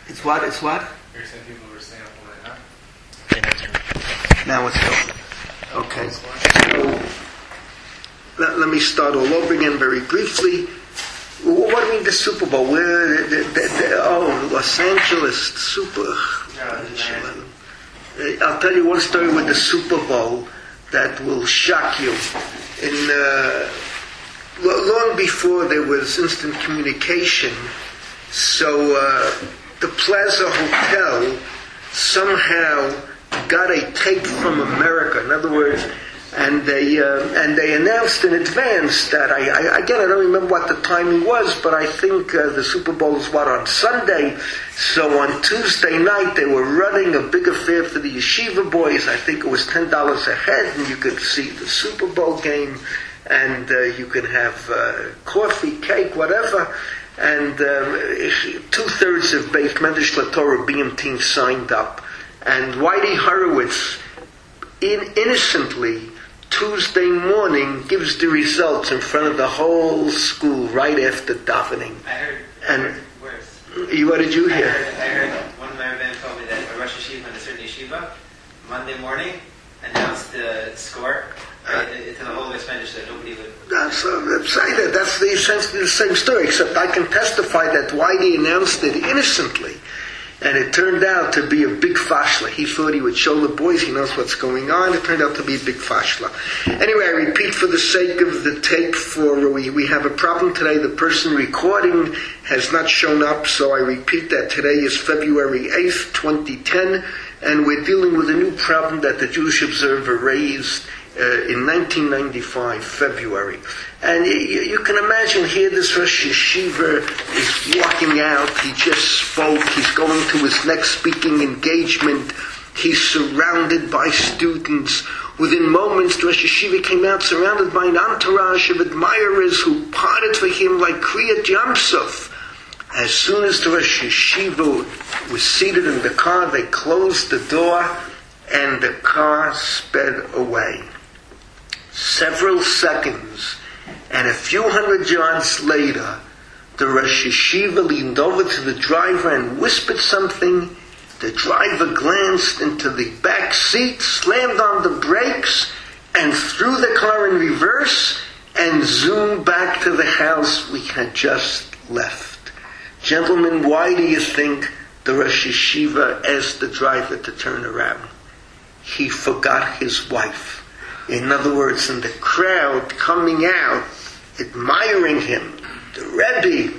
It's what? It's what? You're saying people were staying up all night, Now it's going. Okay. So, let me start all over again very briefly. What do you mean the Super Bowl? Los Angeles Super. I'll tell you one story with the Super Bowl that will shock you. Long before there was instant communication, so the Plaza Hotel somehow got a tape from America. In other words, and they announced in advance that I don't remember what the timing was, but I think the Super Bowl is on Sunday. So on Tuesday night they were running a big affair for the yeshiva boys. I think it was $10 a head, and you could see the Super Bowl game, and you could have coffee, cake, whatever. And 2/3 of Beit Medrash LaTorah BM team signed up, and Whitey Horowitz innocently Tuesday morning gives the results in front of the whole school right after davening. I heard worse. What did you hear? I heard one of my men told me that a Rosh Yeshiva in a certain yeshiva Monday morning announced the score to the whole expenditure that nobody would. That's essentially the same story, except I can testify that Whitey announced it innocently. And it turned out to be a big fashla. He thought he would show the boys he knows what's going on. It turned out to be a big fashla. Anyway, I repeat for the sake of the tape, we have a problem today. The person recording has not shown up, so I repeat that today is February 8th, 2010, and we're dealing with a new problem that the Jewish Observer raised in 1995, February. And you can imagine here this Rosh Yeshiva is walking out, he just spoke, he's going to his next speaking engagement, he's surrounded by students. Within moments, the Rosh Yeshiva came out surrounded by an entourage of admirers who parted for him like Kriyat Yamsuf. As soon as the Rosh Yeshiva was seated in the car, they closed the door and the car sped away. Several seconds, and a few hundred yards later, the Rosh Yeshiva leaned over to the driver and whispered something. The driver glanced into the back seat, slammed on the brakes, and threw the car in reverse, and zoomed back to the house we had just left. Gentlemen, why do you think the Rosh Yeshiva asked the driver to turn around? He forgot his wife. In other words, in the crowd coming out, admiring him, the Rebbe,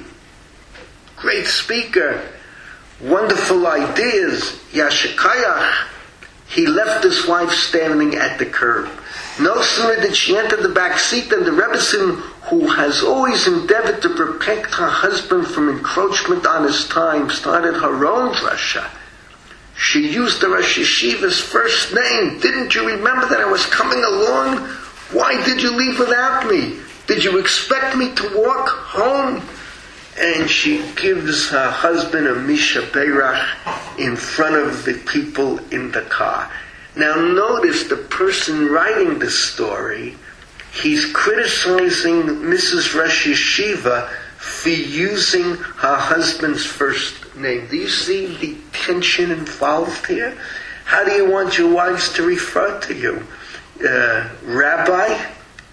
great speaker, wonderful ideas, Yashikayach, he left his wife standing at the curb. No sooner did she enter the back seat than the Rebbetzin, who has always endeavored to protect her husband from encroachment on his time, started her own drasha. She used the Rosh Yeshiva's first name. Didn't you remember that I was coming along? Why did you leave without me? Did you expect me to walk home? And she gives her husband a Misha Beirach in front of the people in the car. Now notice the person writing this story, he's criticizing Mrs. Rosh Yeshiva for using her husband's first name. Do you see the tension involved here? How do you want your wives to refer to you? Rabbi?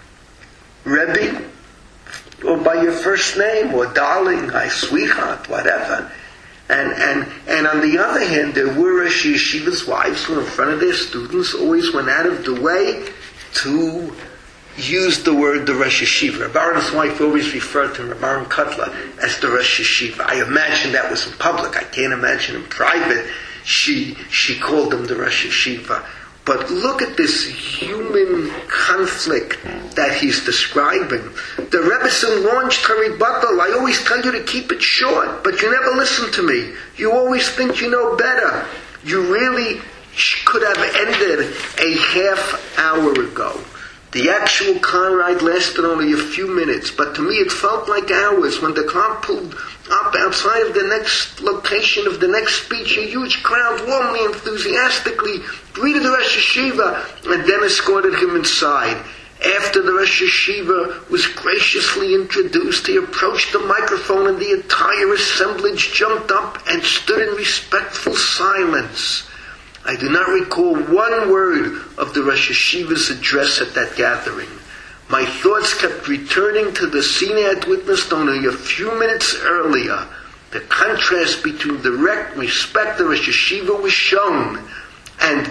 Rebbe? Or by your first name? Or darling, hi, sweetheart, whatever. And on the other hand, there were Rosh Yeshiva's wives who in front of their students always went out of the way to use the word the Rosh Yeshiva. Rabbi Aaron's wife always referred to Rabbi Aaron Kotler as the Rosh Yeshiva. I imagine that was in public. I can't imagine in private she called him the Rosh Yeshiva. But look at this human conflict that he's describing. The Rebbetzin launched her rebuttal. I always tell you to keep it short, but you never listen to me. You always think you know better. You really could have ended a half hour ago. The actual car ride lasted only a few minutes, but to me it felt like hours. When the car pulled up outside of the next location of the next speech, a huge crowd warmly, enthusiastically greeted the Rosh Yeshiva and then escorted him inside. After the Rosh Yeshiva was graciously introduced, he approached the microphone and the entire assemblage jumped up and stood in respectful silence. I do not recall one word of the Rosh Yeshiva's address at that gathering. My thoughts kept returning to the scene I had witnessed only a few minutes earlier. The contrast between the respect the Rosh Yeshiva was shown and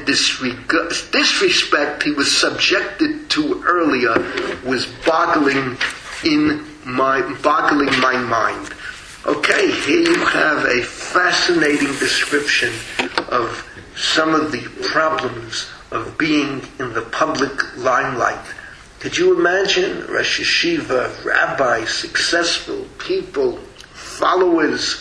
disrespect he was subjected to earlier was boggling my mind. Okay, here you have a fascinating description of some of the problems of being in the public limelight. Could you imagine Rosh Yeshiva, rabbis, successful people, followers?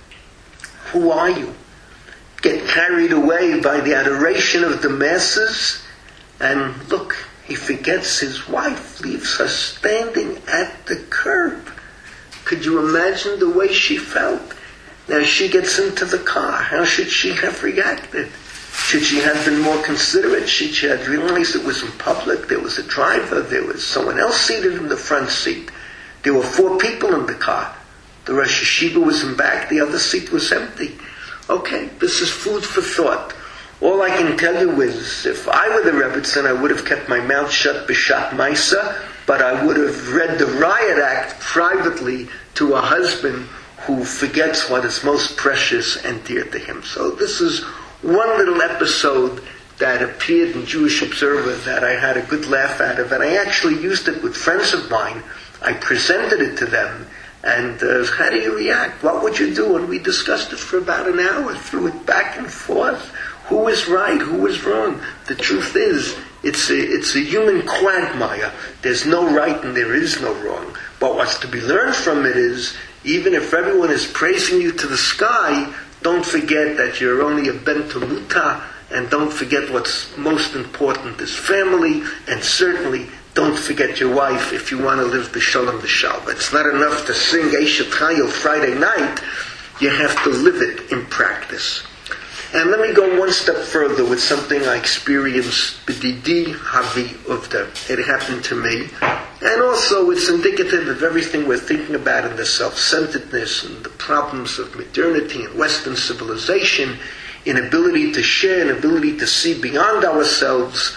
Who are you? Get carried away by the adoration of the masses, and look, he forgets his wife, leaves her standing at the curb. Could you imagine the way she felt? Now she gets into the car. How should she have reacted? Should she have been more considerate? Should she have realized it was in public? There was a driver. There was someone else seated in the front seat. There were 4 people in the car. The Rosh Yeshiva was in back. The other seat was empty. Okay, this is food for thought. All I can tell you is, if I were the Rebbetzin, I would have kept my mouth shut b'shat Maisa, but I would have read the Riot Act privately to a husband who forgets what is most precious and dear to him. So this is one little episode that appeared in Jewish Observer that I had a good laugh out of, and I actually used it with friends of mine. I presented it to them, and how do you react? What would you do? And we discussed it for about an hour, threw it back and forth. Who is right? Who is wrong? The truth is, it's a human quagmire. There's no right and there is no wrong. But what's to be learned from it is, even if everyone is praising you to the sky, don't forget that you're only a ben temuta, and don't forget what's most important is family, and certainly don't forget your wife if you want to live the shalom v'shalva. It's not enough to sing Eshet Chayil Friday night. You have to live it in practice. And let me go one step further with something I experienced b'didi havi uvda. It happened to me. And also it's indicative of everything we're thinking about in the self-centeredness and the problems of modernity and Western civilization, inability to share, inability to see beyond ourselves.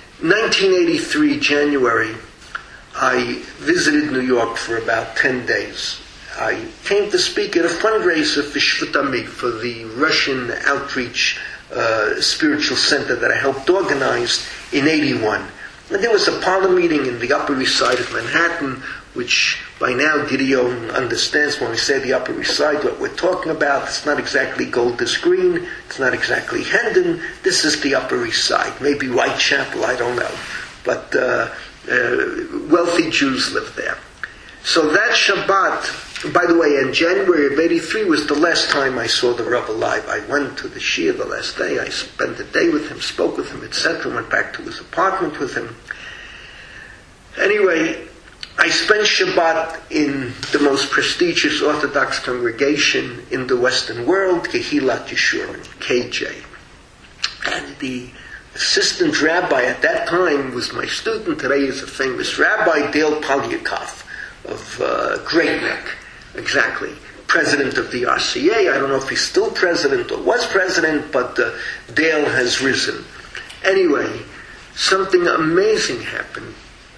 1983, January, I visited New York for about 10 days. I came to speak at a fundraiser for Shvut Ami, for the Russian outreach spiritual center that I helped organize in 81. And there was a parlor meeting in the Upper East Side of Manhattan, which by now Gideon understands when we say the Upper East Side what we're talking about. It's not exactly Golders Green, it's not exactly Hendon, this is the Upper East Side. Maybe Whitechapel, I don't know. But wealthy Jews live there. So that Shabbat, by the way, in January of 83 was the last time I saw the Rav alive. I went to the Shia the last day. I spent the day with him, spoke with him, etc. Went back to his apartment with him. Anyway, I spent Shabbat in the most prestigious Orthodox congregation in the Western world, Kehilat Yeshurim, KJ. And the assistant rabbi at that time was my student. Today is a famous rabbi, Dale Polyakov of Great Neck. Exactly. President of the RCA. I don't know if he's still president or was president, but Dale has risen. Anyway, something amazing happened.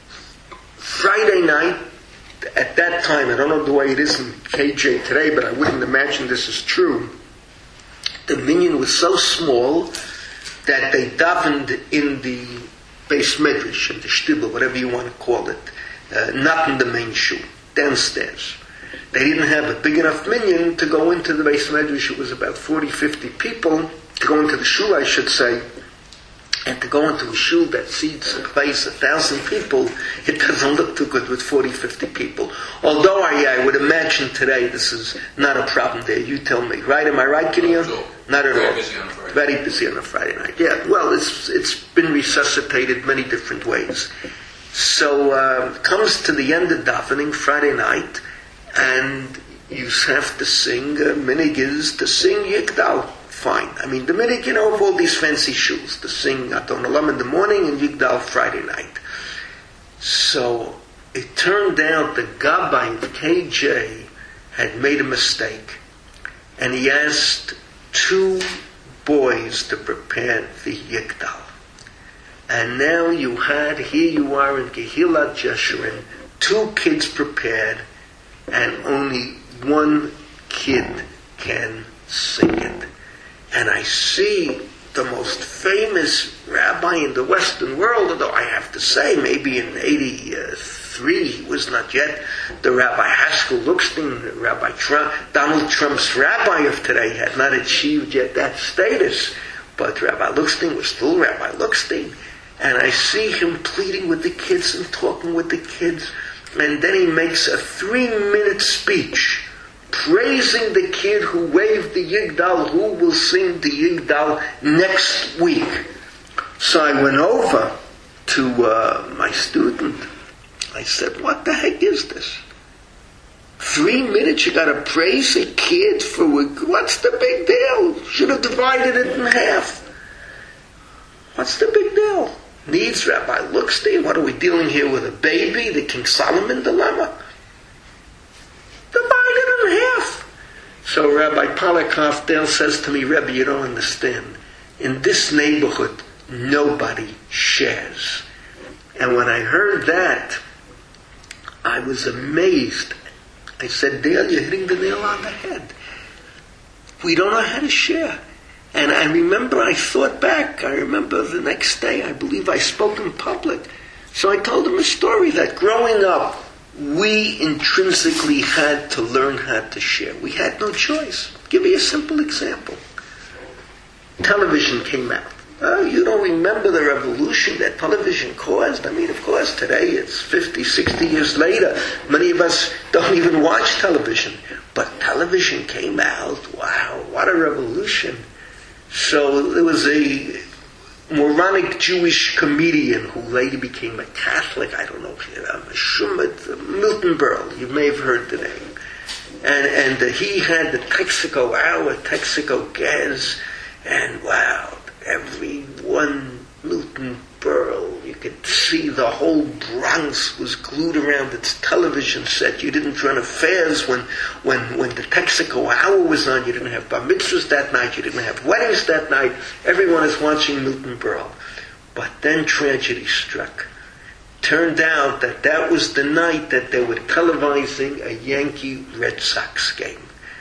Friday night, at that time, I don't know the way it is in KJ today, but I wouldn't imagine this is true. The minyan was so small that they davened in the Beis Medrash, in the shtibel, whatever you want to call it, not in the main shul, downstairs. They didn't have a big enough minyan to go into the Beis Medrash. It was about 40, 50 people. To go into the shul, I should say, and to go into a shul that seats and place 1,000 people, it doesn't look too good with 40, 50 people. Although I would imagine today this is not a problem there. You tell me, right? Am I right, Gideon? Not at all. Very busy on a Friday night. Yeah, well, it's been resuscitated many different ways. So comes to the end of davening Friday night, and you have to sing, minig is to sing Yigdal. Fine. I mean, the minig, of all these fancy shuls, to sing Adon Olam in the morning and Yigdal Friday night. So it turned out the Gabbai of KJ had made a mistake, and he asked 2 boys to prepare the Yigdal. And now here you are in Kehillat Jeshurun, 2 kids prepared, and only 1 kid can sing it. And I see the most famous rabbi in the Western world, although I have to say, maybe in 83, he was not yet the Rabbi Haskell Lookstein, Rabbi Trump, Donald Trump's rabbi of today, had not achieved yet that status. But Rabbi Lookstein was still Rabbi Lookstein. And I see him pleading with the kids and talking with the kids. And then he makes a 3-minute speech praising the kid who waved the Yigdal, who will sing the Yigdal next week. So I went over to my student. I said, what the heck is this? 3 minutes, you got to praise a kid for what's the big deal? Should have divided it in half. What's the big deal? Needs Rabbi Lookstein? What are we dealing here with, a baby? The King Solomon dilemma? Divide it in half. So Rabbi Polakov Dale says to me, Rebbe, you don't understand. In this neighborhood, nobody shares. And when I heard that, I was amazed. I said, Dale, you're hitting the nail on the head. We don't know how to share. And I remember I thought back. I remember the next day, I believe I spoke in public. So I told him a story that growing up, we intrinsically had to learn how to share. We had no choice. Give me a simple example. Television came out. Oh, you don't remember the revolution that television caused? I mean, of course, today it's 50, 60 years later. Many of us don't even watch television. But television came out. Wow, what a revolution. So there was a moronic Jewish comedian who later became a Catholic. I don't know, Milton Berle. You may have heard the name. And he had the Texaco Hour, Texaco Gas, and wow, everyone, Milton Berle, you could see the whole Bronx was glued around its television set. You didn't run affairs when the Texaco Hour was on. You didn't have bar mitzvahs that night. You didn't have weddings that night. Everyone is watching Milton Berle. But then tragedy struck. Turned out that was the night that they were televising a Yankee Red Sox game.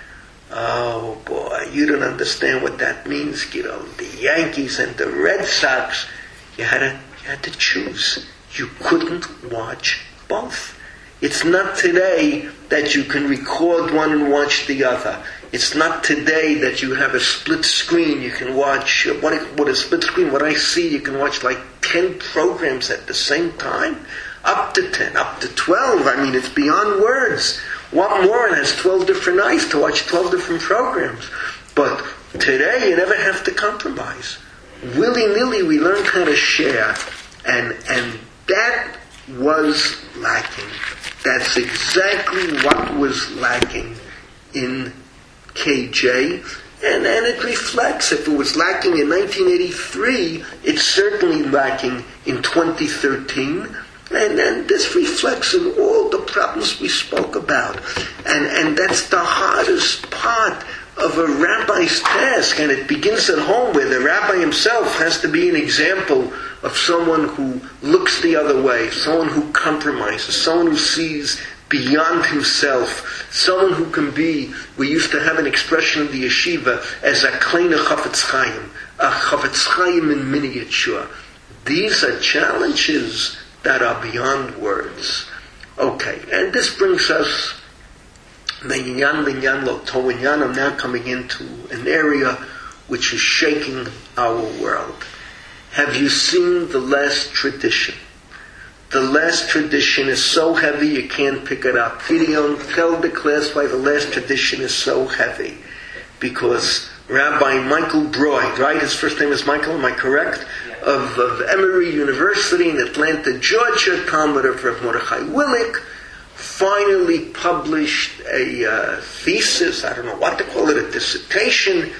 Oh boy, you don't understand what that means, kiddo. The Yankees and the Red Sox, you had to choose. You couldn't watch both. It's not today that you can record one and watch the other. It's not today that you have a split screen. You can watch, what a split screen, what I see, you can watch like 10 programs at the same time. Up to 10, up to 12. I mean, it's beyond words. What more? It has 12 different nights to watch 12 different programs. But today, you never have to compromise. Willy-nilly, we learned how to share. And that was lacking. That's exactly what was lacking in KJ. And it reflects. If it was lacking in 1983, it's certainly lacking in 2013. And this reflects in all the problems we spoke about. And that's the hardest part of a rabbi's task. And it begins at home, where the rabbi himself has to be an example of someone who looks the other way, someone who compromises, someone who sees beyond himself, someone who can be, we used to have an expression in the yeshiva, as a kleine Chafetz Chaim, a Chafetz Chaim in miniature. These are challenges that are beyond words. Okay, and this brings us, I'm now coming into an area which is shaking our world. Have you seen The Last Tradition? The Last Tradition is so heavy you can't pick it up. Gideon, tell the class why The Last Tradition is so heavy. Because Rabbi Michael Broyd, right? His first name is Michael, am I correct? Of Emory University in Atlanta, Georgia, Talmud of Rav Mordechai Willick, finally published a thesis, I don't know what to call it, a dissertation,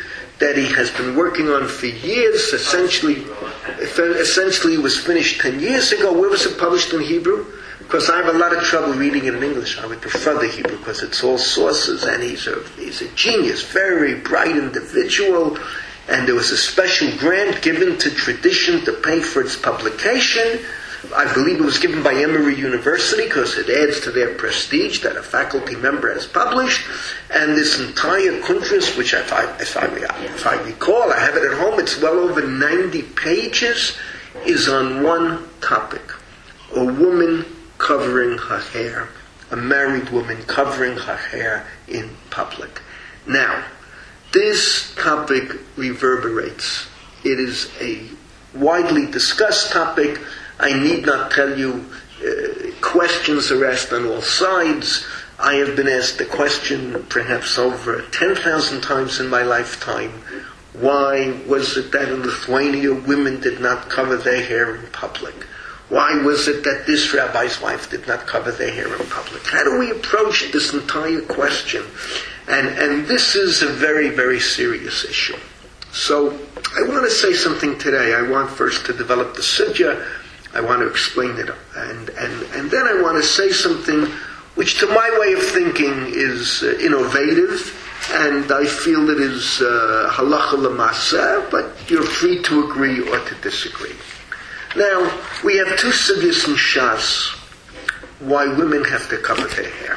that he has been working on for years, essentially was finished 10 years ago. Where was it published in Hebrew? Because I have a lot of trouble reading it in English. I would prefer the Hebrew because it's all sources, and he's a genius, very bright individual, and there was a special grant given to Tradition to pay for its publication. I believe it was given by Emory University because it adds to their prestige that a faculty member has published. And this entire kuntres, which if I recall, I have it at home, it's well over 90 pages, is on one topic. A woman covering her hair. A married woman covering her hair in public. Now, this topic reverberates. It is a widely discussed topic. I need not tell you, questions are asked on all sides. I have been asked the question perhaps over 10,000 times in my lifetime. Why was it that in Lithuania women did not cover their hair in public? Why was it that this rabbi's wife did not cover their hair in public? How do we approach this entire question? And this is a very, very serious issue. So I want to say something today. I want first to develop the sugya. I want to explain it, and then I want to say something which to my way of thinking is innovative, and I feel it is halacha l'maseh, but you're free to agree or to disagree. Now, we have two sugyas in Shas why women have to cover their hair.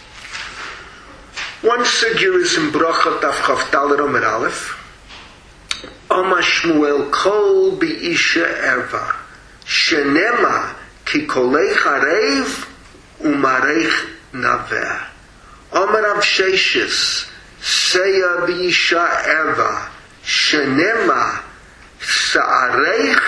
One sugya is in Bracha Daf Chaf Daled Amud Aleph. Amar Shmuel Kol B'isha Erva Shenema Ki Kolei Charev Umarech Naveh. Amar Rav Sheshes Seya B'isha Erva Shenema Sa'arech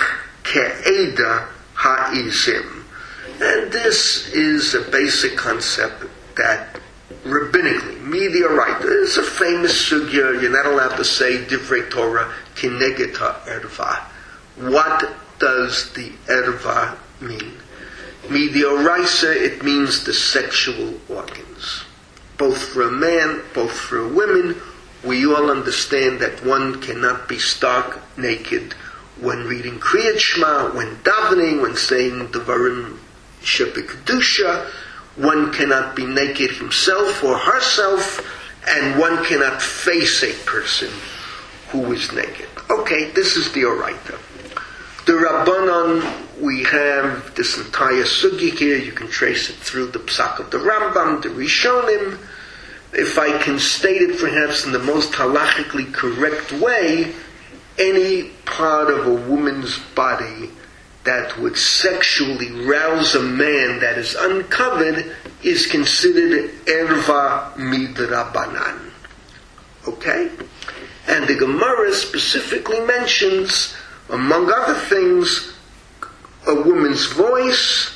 Ke'eda Ha'izim. And this is a basic concept that rabbinically, Midiaraita, is a famous sugya. You're not allowed to say Divrei Torah Kineged Ha'erva. What does the erva mean? Midiaraisa, it means the sexual organs. Both for a man, both for a woman, we all understand that one cannot be stark naked when reading Kriyat Shema, when davening, when saying Devarim Shebekdusha. One cannot be naked himself or herself, and one cannot face a person who is naked. Okay, this is the Oraita. The Rabbanon, we have this entire sugya here. You can trace it through the Psak of the Rambam, the Rishonim. If I can state it perhaps in the most halachically correct way, any part of a woman's body that would sexually rouse a man that is uncovered is considered erva midrabanan. Okay? And the Gemara specifically mentions, among other things, a woman's voice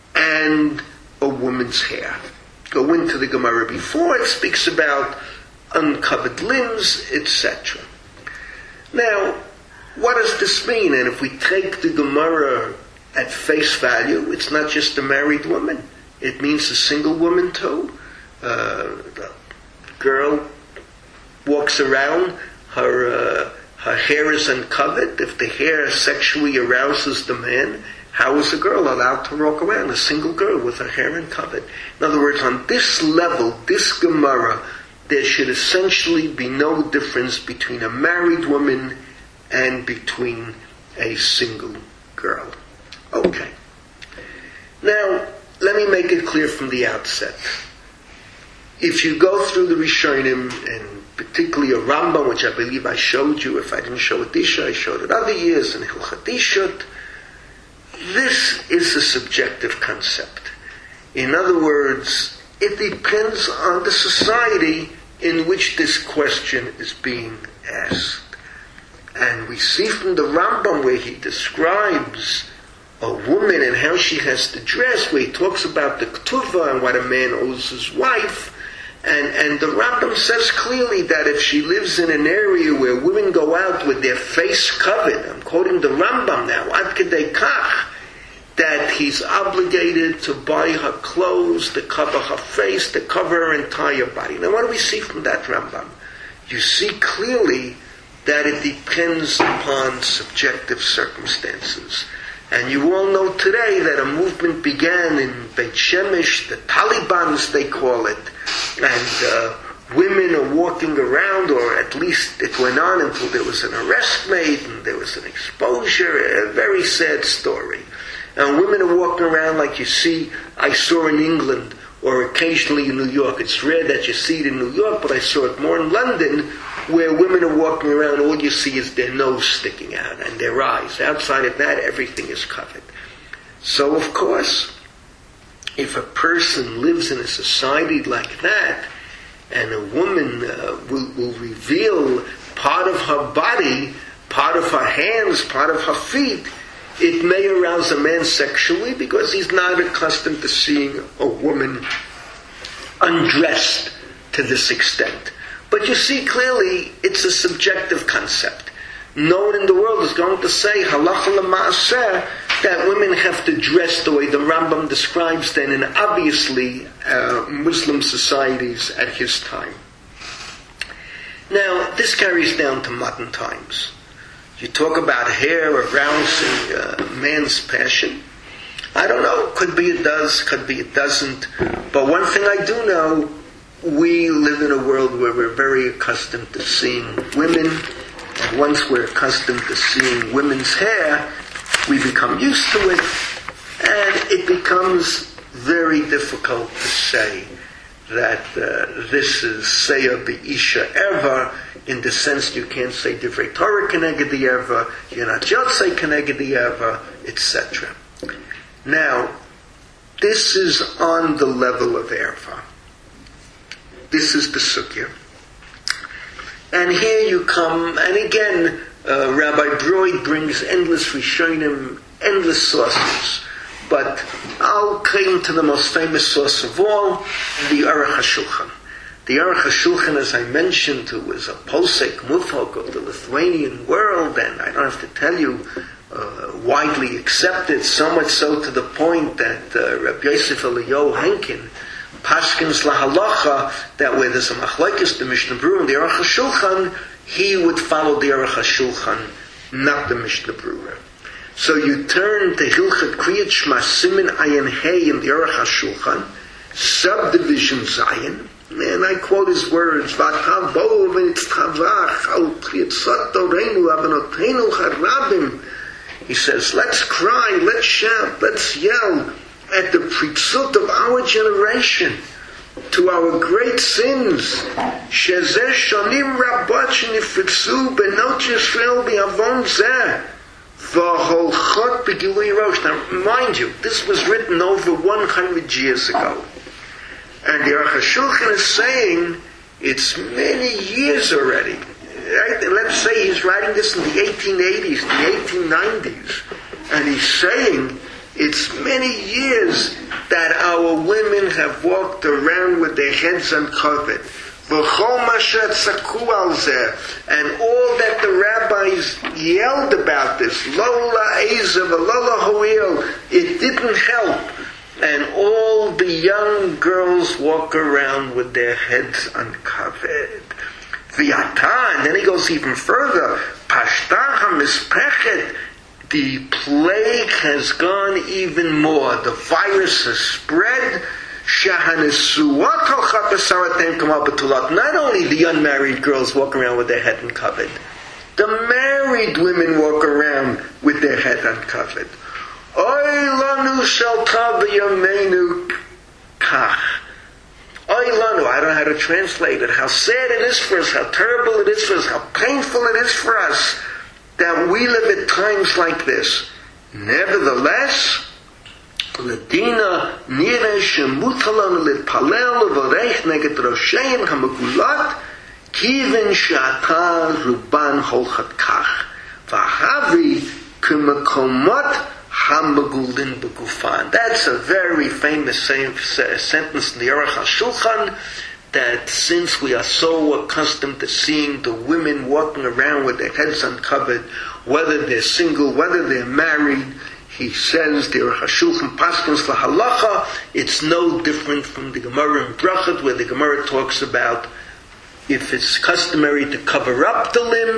and a woman's hair. Go into the Gemara before, it speaks about uncovered limbs, etc. Now, what does this mean? And if we take the Gemara at face value, it's not just a married woman. It means a single woman too. The girl walks around, her hair is uncovered. If the hair sexually arouses the man, how is a girl allowed to walk around, a single girl with her hair uncovered? In other words, on this level, this Gemara, there should essentially be no difference between a married woman and between a single girl. Okay. Now, let me make it clear from the outset. If you go through the Rishonim, and particularly a Rambam, which I believe I showed you, if I didn't show it Isha, I showed it other years, in Hilchot Ishut, this is a subjective concept. In other words, it depends on the society in which this question is being asked. And we see from the Rambam where he describes a woman and how she has to dress, where he talks about the ketuvah and what a man owes his wife. And the Rambam says clearly that if she lives in an area where women go out with their face covered, I'm quoting the Rambam now, ad kedei kach, that he's obligated to buy her clothes, to cover her face, to cover her entire body. Now what do we see from that Rambam? You see clearly that it depends upon subjective circumstances. And you all know today that a movement began in Beit Shemesh, the Taliban as they call it, and women are walking around, or at least it went on until there was an arrest made and there was an exposure, a very sad story. And women are walking around like I saw in England, or occasionally in New York. It's rare that you see it in New York, but I saw it more in London, where women are walking around, all you see is their nose sticking out and their eyes. Outside of that, everything is covered. So, of course, if a person lives in a society like that, and a woman will reveal part of her body, part of her hands, part of her feet, it may arouse a man sexually because he's not accustomed to seeing a woman undressed to this extent. But you see clearly it's a subjective concept. No one in the world is going to say halacha l'maaseh that women have to dress the way the Rambam describes them in obviously Muslim societies at his time. Now, this carries down to modern times. You talk about hair arousing man's passion. I don't know. Could be it does, could be it doesn't. But one thing I do know, we live in a world where we're very accustomed to seeing women. And once we're accustomed to seeing women's hair, we become used to it. And it becomes very difficult to say that this is Seya B'Isha Eva, in the sense you can't say Divrei Torah Keneged the Eva, you're not Yotzei Keneged the Eva, etc. Now, this is on the level of Erva. This is the Sugya. And here you come, and again, Rabbi Broid brings endless Rishonim, endless sources. But I'll claim to the most famous source of all, the Aruch HaShulchan. The Aruch HaShulchan, as I mentioned, who was a posek mufok of the Lithuanian world, and I don't have to tell you, widely accepted, so much so to the point that Rabbi Yosef Eliyahu Henkin Pashkins lahalacha, that where there's a machlokes, the Mishnah Berurah and the Aruch HaShulchan, he would follow the Aruch HaShulchan, not the Mishnah Berurah. So you turn to Hilchot Kriyat Shema Siman Ayin Hey in the Aruch HaShulchan, subdivision Zion, and I quote his words, V'atavo v'nitzchavach al priyatzot doreinu avonotenu harabim. He says, let's cry, let's shout, let's yell at the pritzut of our generation, to our great sins. Shezeh shonim rabot shenifritzu benot Yisrael bi'avon zeh. V'holchot b'gilui rosh. Now, mind you, this was written over 100 years ago. And the Aruch HaShulchan is saying it's many years already. Right? Let's say he's writing this in the 1880s, the 1890s. And he's saying it's many years that our women have walked around with their heads uncovered. And all that the rabbis yelled about this, Lola Ezav, Lola Hoil, it didn't help. And all the young girls walk around with their heads uncovered. And then he goes even further. Pashtaha mispechet. The plague has gone even more. The virus has spread. Not only the unmarried girls walk around with their head uncovered. The married women walk around with their head uncovered. Oy lanu shel tav b'yameinu kach. Oy lanu, I don't know how to translate it. How sad it is for us, how terrible it is for us, how painful it is for us that we live at times like this. Nevertheless, Ladina nire shemutalanu litpalel v'reich neged rosheim hamagulat kivin she'ata ruban holchat kach v'havi k'mekomot hamagulin b'gufan. That's a very famous sentence in the Aruch HaShulchan, that since we are so accustomed to seeing the women walking around with their heads uncovered, whether they're single, whether they're married, he says, the Aruch HaShulchan paskins lahalacha, it's no different from the Gemara in Brachot, where the Gemara talks about if it's customary to cover up the limb,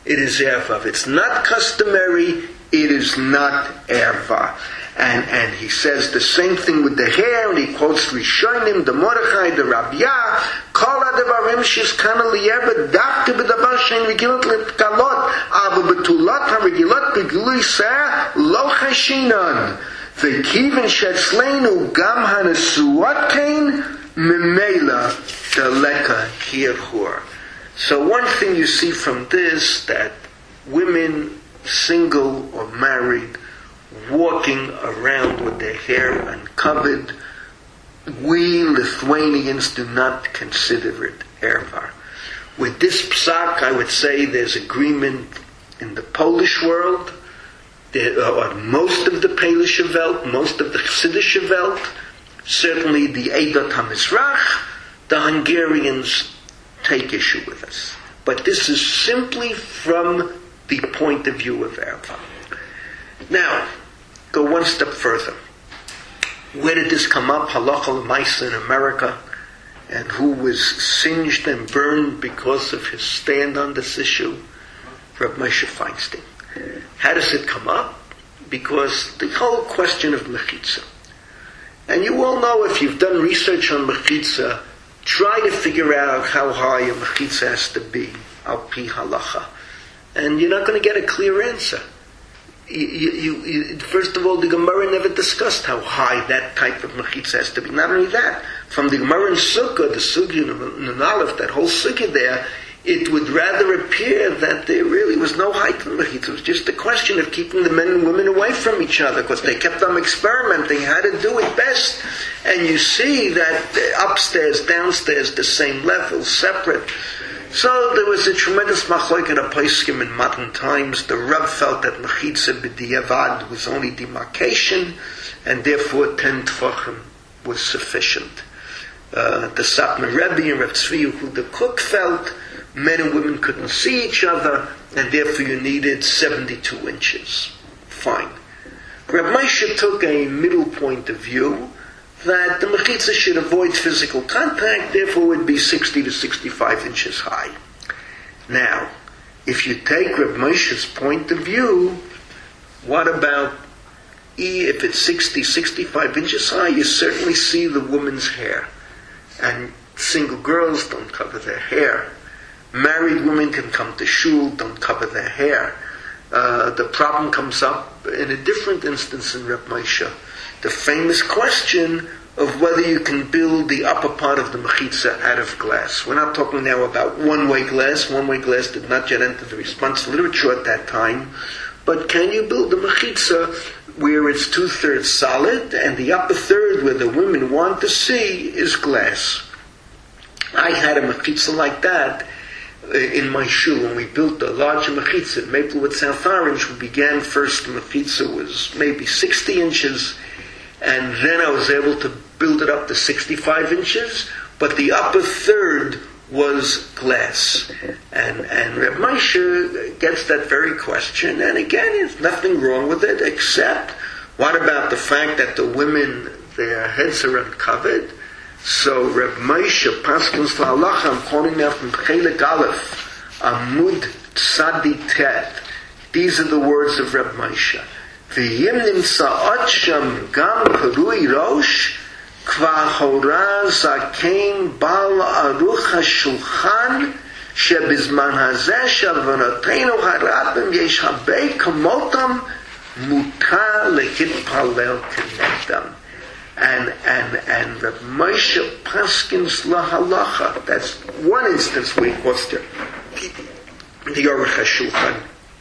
it is erva. If it's not customary, it is not erva. And he says the same thing with the hair, and he quotes Rishonim, the Mordechai, the Rabbiah, Kol HaDevarim Shizkana Liyerba Dafke B'davar Shein Regilat L'Kalot, Ava B'tulot HaRegilot B'Gilui Se'er Lo Chashinan, V'kiven Shetzleinu Gam HaNesuot Kein Memela Daleka Hirchur. So one thing you see from this, that women, single or married, walking around with their hair uncovered, we Lithuanians do not consider it erva. With this psak, I would say there's agreement in the Polish world, or most of the Polish Welt, most of the Chassidish Welt, certainly the Eidot HaMizrach, the Hungarians take issue with us. But this is simply from the point of view of erva. Now, go one step further. Where did this come up? Halacha l'maisa in America, and who was singed and burned because of his stand on this issue? Reb Moshe Feinstein. How does it come up? Because the whole question of mechitza. And you all know, if you've done research on mechitza, try to figure out how high a mechitza has to be, al pi halacha. And you're not going to get a clear answer. First of all, the Gemara never discussed how high that type of mechitza has to be. Not only that, from the Gemara in Sukkah, the Sugya in Aleph, that whole Sugya there, it would rather appear that there really was no height in mechitza. It was just a question of keeping the men and women away from each other, because they kept on experimenting how to do it best. And you see that upstairs, downstairs, the same level, separate. So there was a tremendous machlokes of poskim in modern times. The Rav felt that mechitza b'diavad was only demarcation, and therefore 10 tefachim was sufficient. The Satmar Rebbe and Rav Tzvi Yehuda Kook felt men and women couldn't see each other, and therefore you needed 72 inches. Fine. Rav Moshe took a middle point of view, that the mechitza should avoid physical contact, therefore would be 60 to 65 inches high. Now, if you take Reb Moshe's point of view, what about if it's 60, 65 inches high, you certainly see the woman's hair. And single girls don't cover their hair. Married women can come to shul, don't cover their hair. The problem comes up in a different instance in Reb Moshe. The famous question of whether you can build the upper part of the mechitza out of glass. We're not talking now about one-way glass. One-way glass did not yet enter the response literature at that time. But can you build the mechitza where it's 2/3 solid, and the upper third where the women want to see is glass? I had a mechitza like that in my shul when we built a larger mechitza at Maplewood South Orange. We began first, the mechitza was maybe 60 inches, and then I was able to build it up to 65 inches, but the upper third was glass. And Reb Moshe gets that very question, and again, there's nothing wrong with it, except, what about the fact that the women, their heads are uncovered? So Reb Moshe Paskins La'alacha, I'm quoting now from Chelik Aleph, Amud Tzadi Tet. These are the words of Reb Moshe. V'yim nimtza'ot sham gam karui rosh, kva hora zakein bal aruch hashulchan, shebizman hazeh shavonotenu harabim yesh habei kamotam, mutar lehitpalel kenegdam. And Reb Moshe Paskins Lahalacha, that's one instance where he quotes the Aruch HaShulchan.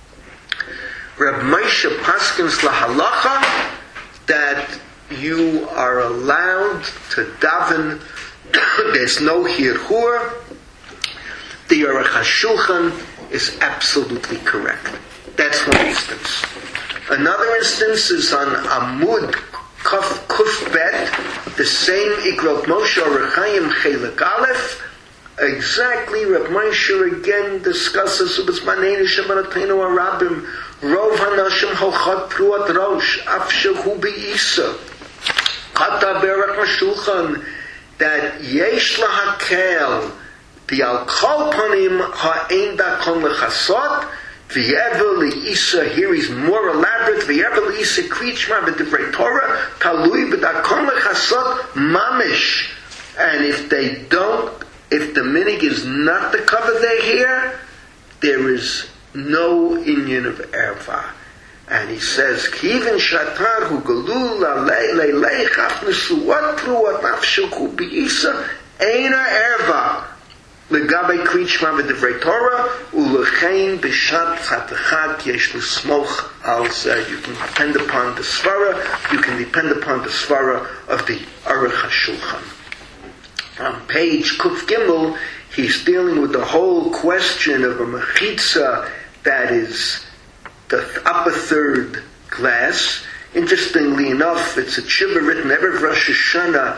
Reb Moshe Paskins Lahalacha that you are allowed to daven, there's no hirhur. The Aruch HaShulchan is absolutely correct. That's one instance. Another instance is on Amud Kuf Bet, the same Ikrot Moshe Arachayim Chelik Aleph. Exactly, Reb Moshe again discusses Ubizmaneinu Shemanatenu Arabim Rov Hanashim Hochad Pruat Rosh Af Shehu Be'isa Kata Berach HaShulchan that Yesh Lahakel the Al Kol Panim Ha'ein Dakon Lechasot V'yevel li'isa, here he's more elaborate. V'yevel li'isa krichma b'divrei Torah, talui b'dakon lechasot mamish. And if they don't, if the minig is not to cover their hair, there is no inyan of erva. And he says, Kivin shatar hu galula leilei chaf nesuat pruat nafshuku bi'isa eina erva. Legabe krichma b'divrei Torah ulechein b'shat chatachat yesh l'smoch al zeh. You can depend upon the svara. You can depend upon the svara of the Aruch HaShulchan. On page Kuf Gimel, he's dealing with the whole question of a mechitza that is the upper third glass. Interestingly enough, it's a tshuva written Erev Rosh Hashanah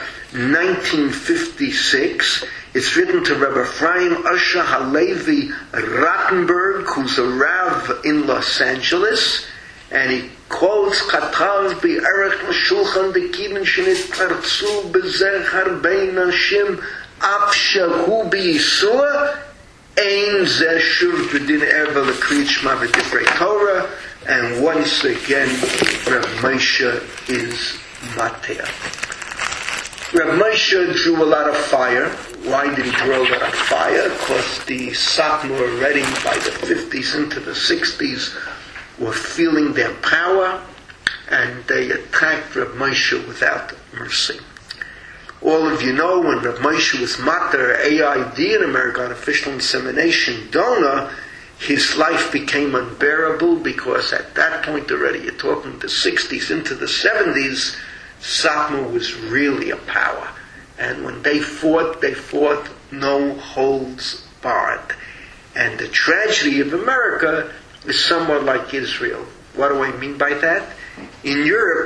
1956. It's written to Rabbi Ephraim Asher Halevi Rattenberg, who's a Rav in Los Angeles, and he quotes Katav B'Erech L'Shulchan D'Kivin Shenit Tartzu B'Zer Harbein Nashim Af Shahu B'Yisua Ein Zeh Shuv B'Din Erva L'Krichma B'Divrei Torah. And once again, Rav Moshe is Matea. Rav Moshe drew a lot of fire. Why did he draw a lot of fire? Because the Satmar already by the 50s into the 60s were feeling their power, and they attacked Rav Moshe without mercy. All of you know when Rav Moshe was mater AID in America, artificial insemination donor, his life became unbearable because at that point already, you're talking the 60s into the 70s, Satmar was really a power. And when they fought no holds barred. And the tragedy of America is somewhat like Israel. What do I mean by that? In Europe,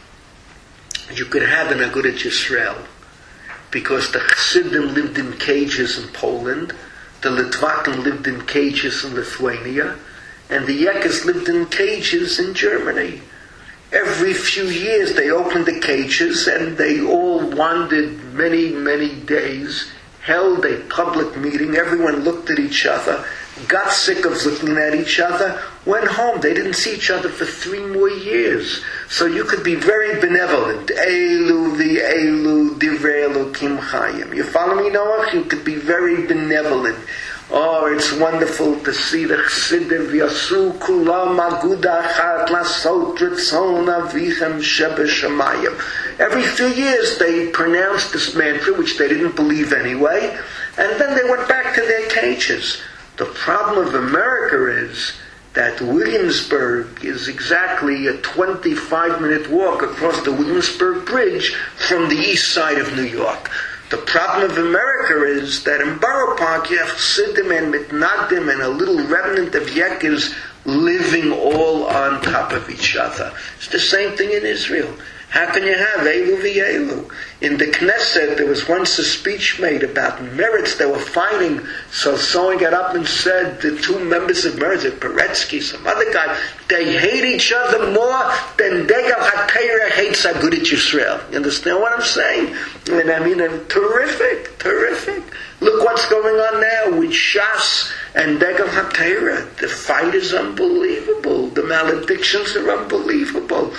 you could have an Agudat Yisrael because the Chassidim lived in cages in Poland, the Litvakim lived in cages in Lithuania, and the Yekkes lived in cages in Germany. Every few years they opened the cages and they all wandered many, many days, held a public meeting, everyone looked at each other, got sick of looking at each other, went home. They didn't see each other for 3 more years. So you could be very benevolent. Elu v'elu divrei Elokim chayim. You follow me, Noach? You could be very benevolent. Oh, it's wonderful to see the Chassidim v'yasu kulam aguda achat lasot ritzon avichem shebeshamayim. Every few years they pronounced this mantra, which they didn't believe anyway, and then they went back to their cages. The problem of America is that Williamsburg is exactly a 25-minute walk across the Williamsburg Bridge from the east side of New York. The problem of America is that in Borough Park you have Chassidim and Mitnagdim and a little remnant of Yekkes living all on top of each other. It's the same thing in Israel. How can you have Elu v'Elu? In the Knesset, there was once a speech made about merits. They were fighting. So someone got up and said, the 2 members of Meretz, Peretsky, some other guy, they hate each other more than Degel HaTeirah hates Agudat Yisrael. You understand what I'm saying? And I mean, terrific. Look what's going on now with Shas and Degel HaTeirah. The fight is unbelievable. The maledictions are unbelievable.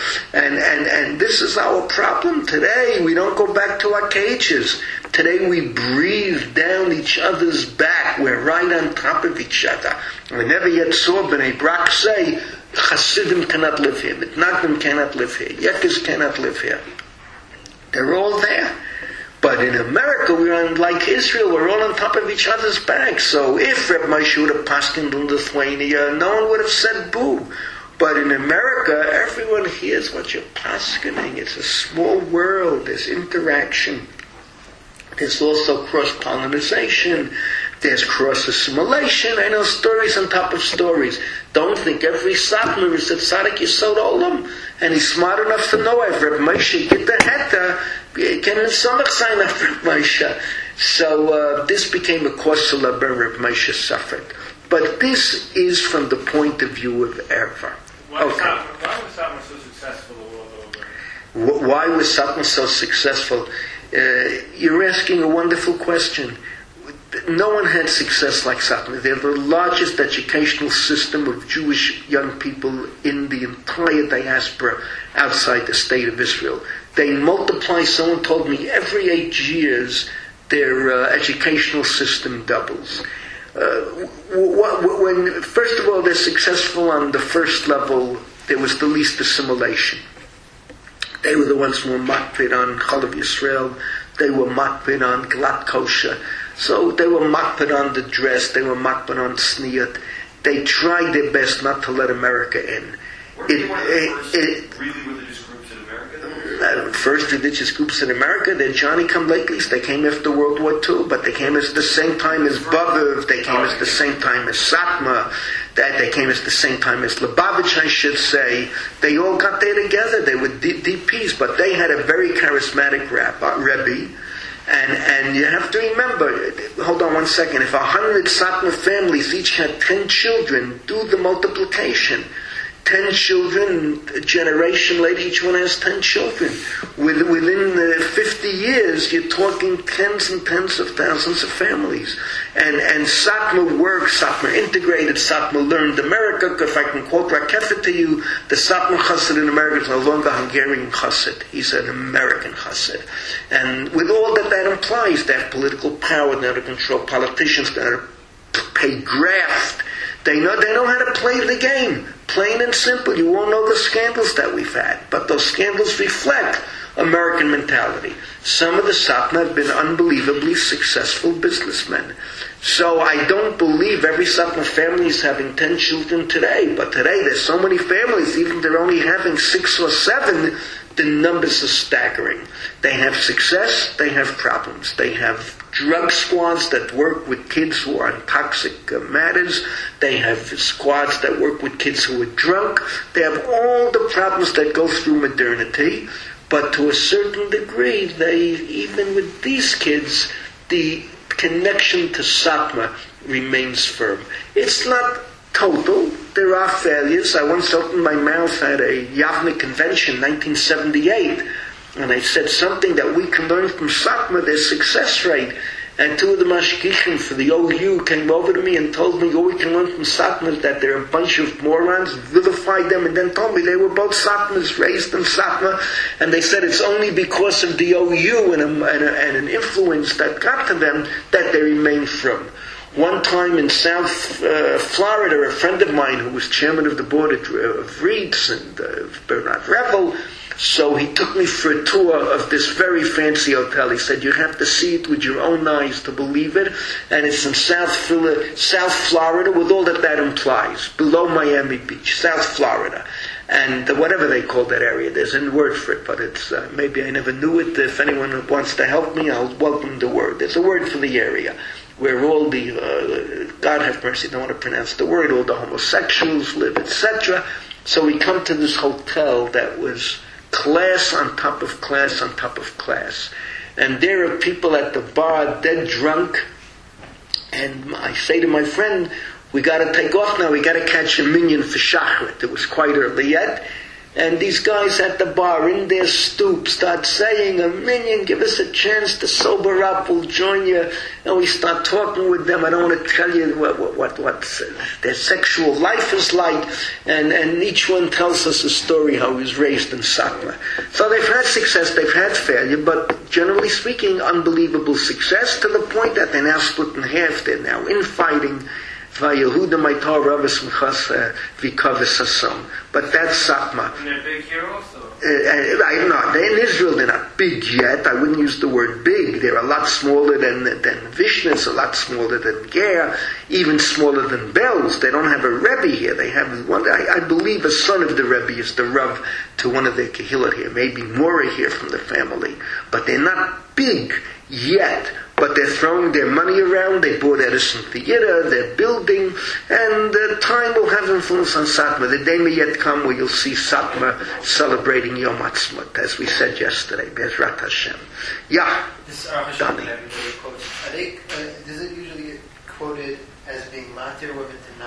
And this is our problem today. We don't go back to our cages. Today we breathe down each other's back. We're right on top of each other. We never yet saw B'nai Brak say, Chassidim cannot live here, Mitnagdim cannot live here, Yekkes cannot live here. They're all there. But in America, we're like Israel, we're all on top of each other's backs. So if Reb Moshe would have paskined in Lithuania, no one would have said boo. But in America, everyone hears what you're paskining. It's a small world. There's interaction. There's also cross-pollination. There's cross-assimilation. I know stories on top of stories. Don't think every Satmar is at Tzaddik Yisod Olam. And he's smart enough to know if Reb Moshe get the heta, can Samach sign up Reb Moshe. So this became a kossela where Reb Moshe suffered. But this is from the point of view of Erva. Why was Satmar so successful the world over? Why was Satmar so successful? You're asking a wonderful question. no one had success like Satmar. They're the largest educational system of Jewish young people in the entire diaspora outside the state of Israel. They multiply, someone told me, every 8 years their educational system doubles. When first of all they're successful on the first level, there was the least assimilation. They were the ones who were makpid on Chalav Yisrael. They were makpid on Glat Kosher. So they were makpid on the dress. They were makpid on tzniut. They tried their best not to let America in. Were they one of the first really religious groups in America? First religious groups in America, they're Johnny-come-latelys. They came after World War II, but they came at the same time as Baviv. They came at the same time as Satmar. They came at the same time as Lubavitch, I should say. They all got there together. They were DPs, but they had a very charismatic Rebbe. And you have to remember, hold on one second, if 100 Satmar families each had 10 children, do the multiplication. 10 children, a generation later, each one has 10 children. Within 50 years, you're talking tens and tens of thousands of families. And Satmar worked, Satmar integrated, Satmar learned America. If I can quote Rakefa to you, the Satmar Chassid in America is no longer Hungarian Chassid. He's an American Chassid. And with all that implies, they have political power, they know how to control politicians, they know how to pay graft. They know how to play the game. Plain and simple. You won't know the scandals that we've had. But those scandals reflect American mentality. Some of the Satmar have been unbelievably successful businessmen. So I don't believe every Satmar family is having 10 children today. But today there's so many families, even if they're only having 6 or 7, the numbers are staggering. They have success, they have problems. They have drug squads that work with kids who are on toxic matters. They have squads that work with kids who are drunk. They have all the problems that go through modernity. But to a certain degree, even with these kids, the connection to Satmar remains firm. It's not total. There are failures. I once opened my mouth at a Yavne convention in 1978, and I said something that we can learn from Satmar, their success rate. And 2 of the mashgichim for the OU came over to me and told me, all we can learn from Satmar is that they're a bunch of morons, vilified them, and then told me they were both Satmars, raised in Satmar, and they said it's only because of the OU and an influence that got to them that they remain from. One time in South Florida, a friend of mine who was chairman of the board of REITs and Bernard Revel, so he took me for a tour of this very fancy hotel. He said, you have to see it with your own eyes to believe it. And it's in South Florida with all that implies. Below Miami Beach, South Florida. And whatever they call that area, there's a word for it, but it's maybe I never knew it. If anyone wants to help me, I'll welcome the word. There's a word for the area where all the, God have mercy, I don't want to pronounce the word, all the homosexuals live, etc. So we come to this hotel that was class on top of class on top of class. And there are people at the bar dead drunk. And I say to my friend, we got to take off now. We got to catch a minyan for Shachrit. It was quite early yet. And these guys at the bar in their stoop start saying, a minyan, give us a chance to sober up, we'll join you. And we start talking with them. I don't want to tell you what their sexual life is like. And each one tells us a story how he was raised in Satmar. So they've had success, they've had failure, but generally speaking, unbelievable success to the point that they're now split in half. They're now infighting. But that's Satmar. And they're big here also. I'm not. In Israel, they're not big yet. I wouldn't use the word big. They're a lot smaller than Vishnas, a lot smaller than Ger, even smaller than Belz. They don't have a Rebbe here. They have one. I believe a son of the Rebbe is the Rav to one of their Kehillah here. Maybe Mora here from the family. But they're not big yet. But they're throwing their money around, they bought Edison Theater, they're building, and time will have influence on Satmar. The day may yet come where you'll see Satmar celebrating Yom Ha'atzmaut, as we said yesterday, Be'ezrat Hashem. Yeah, this Donnie. Is it usually quoted as being matir women to not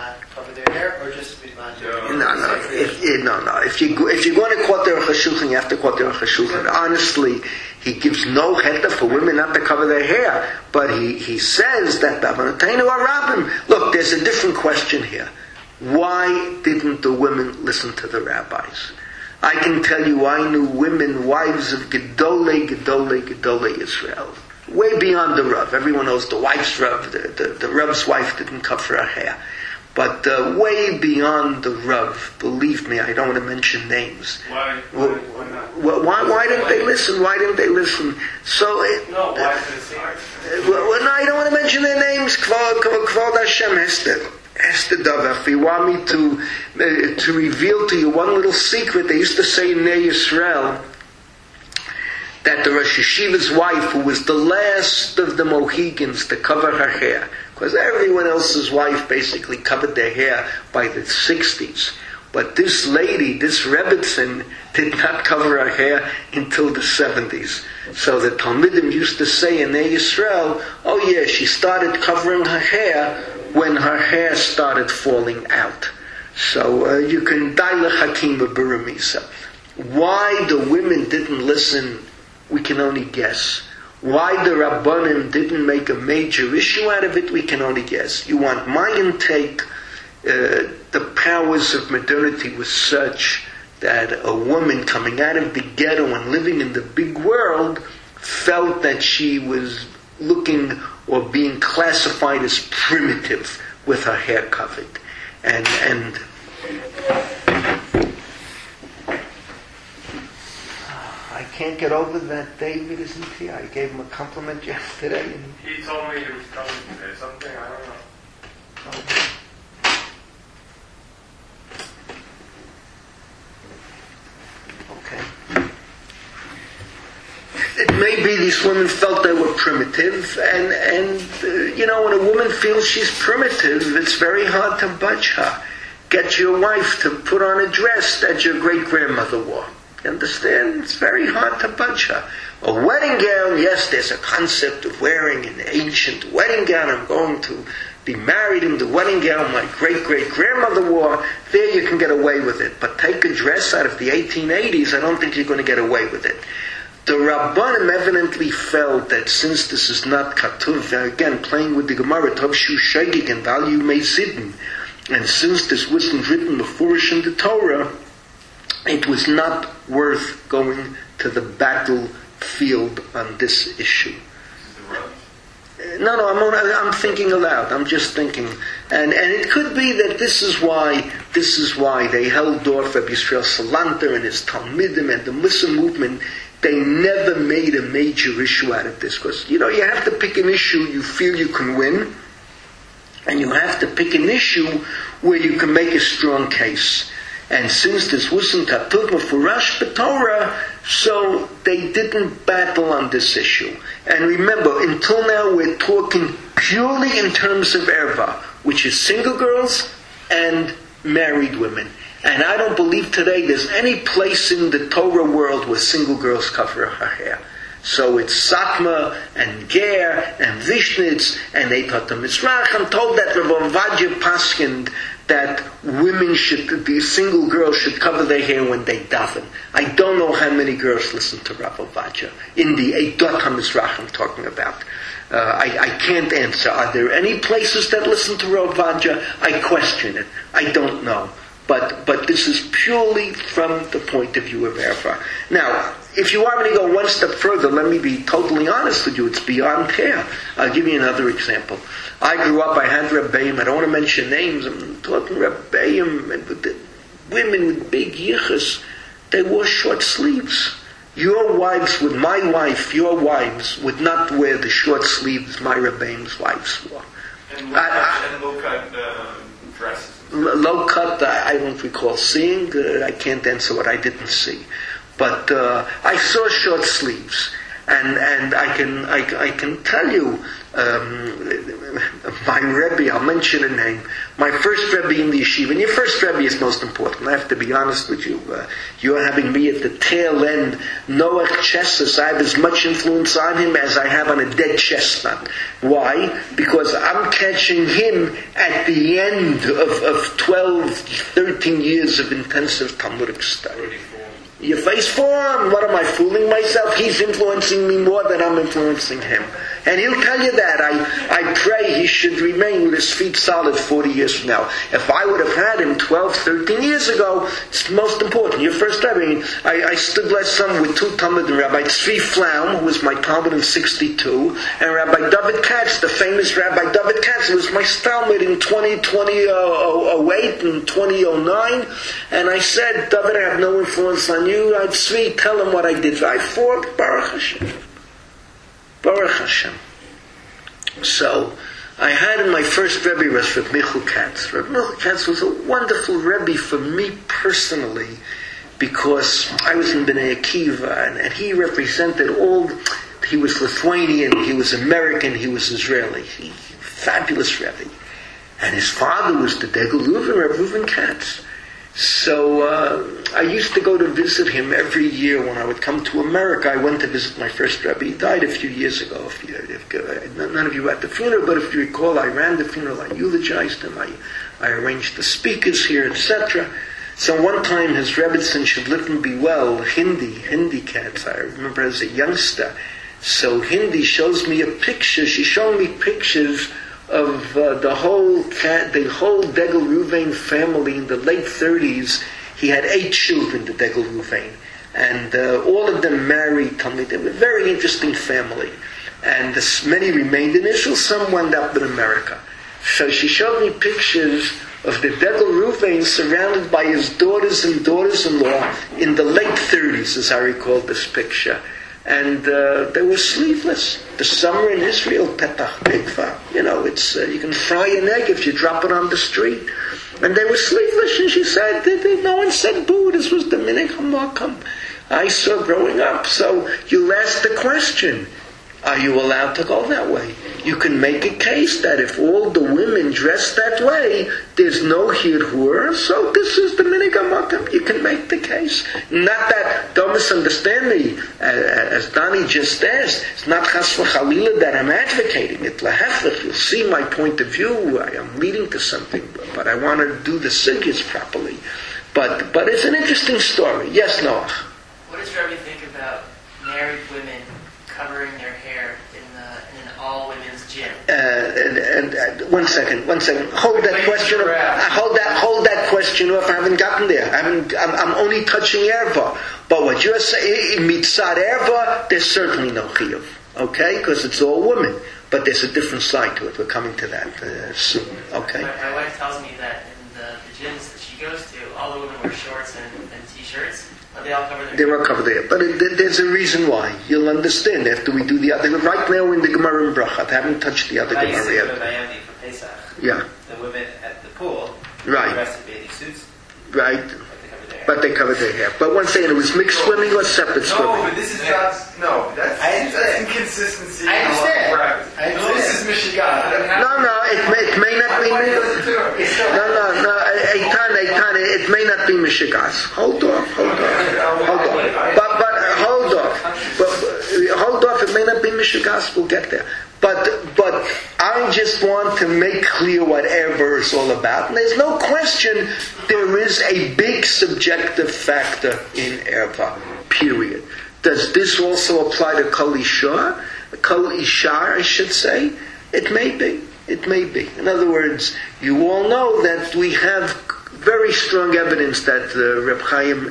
not cover their hair, or just not do it? No. If you're going to quote the Aruch HaShulchan, you have to quote the Aruch HaShulchan. Honestly, he gives no heta for women not to cover their hair, but he says that B'Avonotenu HaRabbim. Look, there's a different question here. Why didn't the women listen to the rabbis? I can tell you, I knew women, wives of Gedolei Israel. Way beyond the Rav. Everyone knows the wife's Rav. The Rav's wife didn't cover her hair. But way beyond the Rav, believe me, I don't want to mention names. Why didn't they listen? Why didn't they listen? So why did it seem? No, I don't want to mention their names. Kvod Hashem Esther Davar. If you want me to reveal to you one little secret, they used to say in Nei Yisrael that the Rosh Yeshiva's wife, who was the last of the Mohegans to cover her hair, because everyone else's wife basically covered their hair by the 60s. But this lady, this Rebbitzin, did not cover her hair until the 70s. So the Talmidim used to say in Nei Yisrael, oh yeah, she started covering her hair when her hair started falling out. So you can daila hakima baramisa. Why the women didn't listen, we can only guess. Why the Rabbanim didn't make a major issue out of it, we can only guess. You want my intake, the powers of modernity was such that a woman coming out of the ghetto and living in the big world felt that she was looking or being classified as primitive with her hair covered. And I can't get over that David isn't here. I gave him a compliment yesterday. And he told me he was coming today. Something, I don't know. Okay. It may be these women felt they were primitive, and when a woman feels she's primitive, it's very hard to budge her. Get your wife to put on a dress that your great-grandmother wore. You understand? It's very hard to budge her. A wedding gown, yes, there's a concept of wearing an ancient wedding gown. I'm going to be married in the wedding gown my great-great-grandmother wore. There you can get away with it. But take a dress out of the 1880s, I don't think you're going to get away with it. The Rabbanim evidently felt that since this is not Katuv, again, playing with the Gemara, Tov Shu Shegig and Value Mezidin, and since this wasn't written before in the Torah, it was not worth going to the battlefield on this issue. No, I'm thinking aloud. I'm just thinking, and it could be that this is why they held off Rabbi Yisrael Salanter and his Talmidim and the Muslim movement. They never made a major issue out of this, because you have to pick an issue you feel you can win, and you have to pick an issue where you can make a strong case. And since this wasn't Katuv Mefurash B'Torah, so they didn't battle on this issue. And remember, until now we're talking purely in terms of erva, which is single girls and married women. And I don't believe today there's any place in the Torah world where single girls cover her hair. So it's Satma and Ger and Vishnitz and Eitat HaMizrach. I'm told that Rav Ovadia paskined that the single girls should cover their hair when they daven. I don't know how many girls listen to Rav Ovadia. In the Eitat HaMizrach I'm talking about. I can't answer. Are there any places that listen to Rav Ovadia? I question it. I don't know. But this is purely from the point of view of erva. Now, if you want me to go one step further, let me be totally honest with you. It's beyond hair. I'll give you another example. I grew up, I had Rebbeim. I don't want to mention names. I'm talking Rebbeim. Women with big yichus, they wore short sleeves. Your wives would not wear the short sleeves my Rebbeim's wives wore. And low-cut dresses. Low cut, I don't recall seeing. I can't answer what I didn't see. But I saw short sleeves. And I can tell you, my Rebbe, I'll mention a name. My first Rebbe in the yeshiva, and your first Rebbe is most important. I have to be honest with you. You're having me at the tail end. Noach Chesses, I have as much influence on him as I have on a dead chestnut. Why? Because I'm catching him at the end of 12, 13 years of intensive Talmudic study. Your face form. What am I fooling myself? He's influencing me more than I'm influencing him. And he'll tell you that. I pray he should remain with his feet solid 40 years from now. If I would have had him 12, 13 years ago, it's most important. Your first Rebbe, I stood last summer with two Talmudim, Rabbi Tzvi Flaum, who was my Talmud in 62, and Rabbi David Katz, the famous Rabbi David Katz, who was my Talmud in 2008 and 2009. And I said, David, I have no influence on you. Tzvi, tell him what I did. I fought, Baruch Hashem. Baruch Hashem. So, I had in my first Rebbe was Reb Michal Katz. Reb Michal Katz was a wonderful Rebbe for me personally, because I was in Bnei Akiva, and he represented he was Lithuanian, he was American, he was Israeli. Fabulous Rebbe. And his father was the Degel Reuven, Reb Reuven Katz. So I used to go to visit him every year when I would come to America. I went to visit my first Rebbe. He died a few years ago. None of you were at the funeral, but if you recall, I ran the funeral. I eulogized him. I arranged the speakers here, etc. So one time his Rebbitzin should live and be well, Hindi Katz. I remember as a youngster. So Hindi shows me a picture. She showed me pictures of the whole Degel Reuven family in the late 30s. He had 8 children, the Degel Reuven, and all of them married. They were a very interesting family, and many remained in Israel. Some wound up in America. So she showed me pictures of the Degel Reuven surrounded by his daughters and daughters-in-law in the late 30s, as I recall this picture. And they were sleeveless. The summer in Israel, Petach Mikvah, it's you can fry an egg if you drop it on the street. And they were sleeveless, and she said, no one said boo, this was the minhag HaMakom I saw growing up. So you'll ask the question, are you allowed to go that way? You can make a case that if all the women dress that way, there's no hirhur, so this is the minhag HaMakom. You can make the case. Not that, don't misunderstand me, as Donnie just asked, it's not chas v'chalila that I'm advocating it. Laheflich, you'll see my point of view. I am leading to something, but I want to do the sugyas properly. But it's an interesting story. Yes, Noach? What does Rebbe think about married women covering their hair in an all-women's gym? One second. Hold that question. Hold that question off. I haven't gotten there. I'm only touching erva. But what you're saying, mitzad erva, there's certainly no chiyuv. Okay, because it's all women. But there's a different side to it. We're coming to that soon. Okay. My wife tells me that in the gyms that she goes to, all the women wear shorts and t-shirts. They all cover their hair. They all cover their hair. But there's a reason why. You'll understand after we do the other. Right now we're in the Gemara in Brachat. I haven't touched the other Gemara yet. I used to go to Miami for Pesach. Yeah. The women at the pool, right. The rest of bathing suits. Right. But they covered their hair. But one saying it was mixed swimming or separate swimming? No, but this is not. No, that's inconsistency. I understand. This is Michigan. No, it may not be. No, Eitan, it may not be Mishigas. Hold off. But hold off. It may not be Mishigas. We'll get there. But I just want to make clear what erva is all about. And there's no question there is a big subjective factor in erva, period. Does this also apply to Kol Isha? Kol Isha, I should say? It may be. In other words, you all know that we have very strong evidence that Reb Chaim,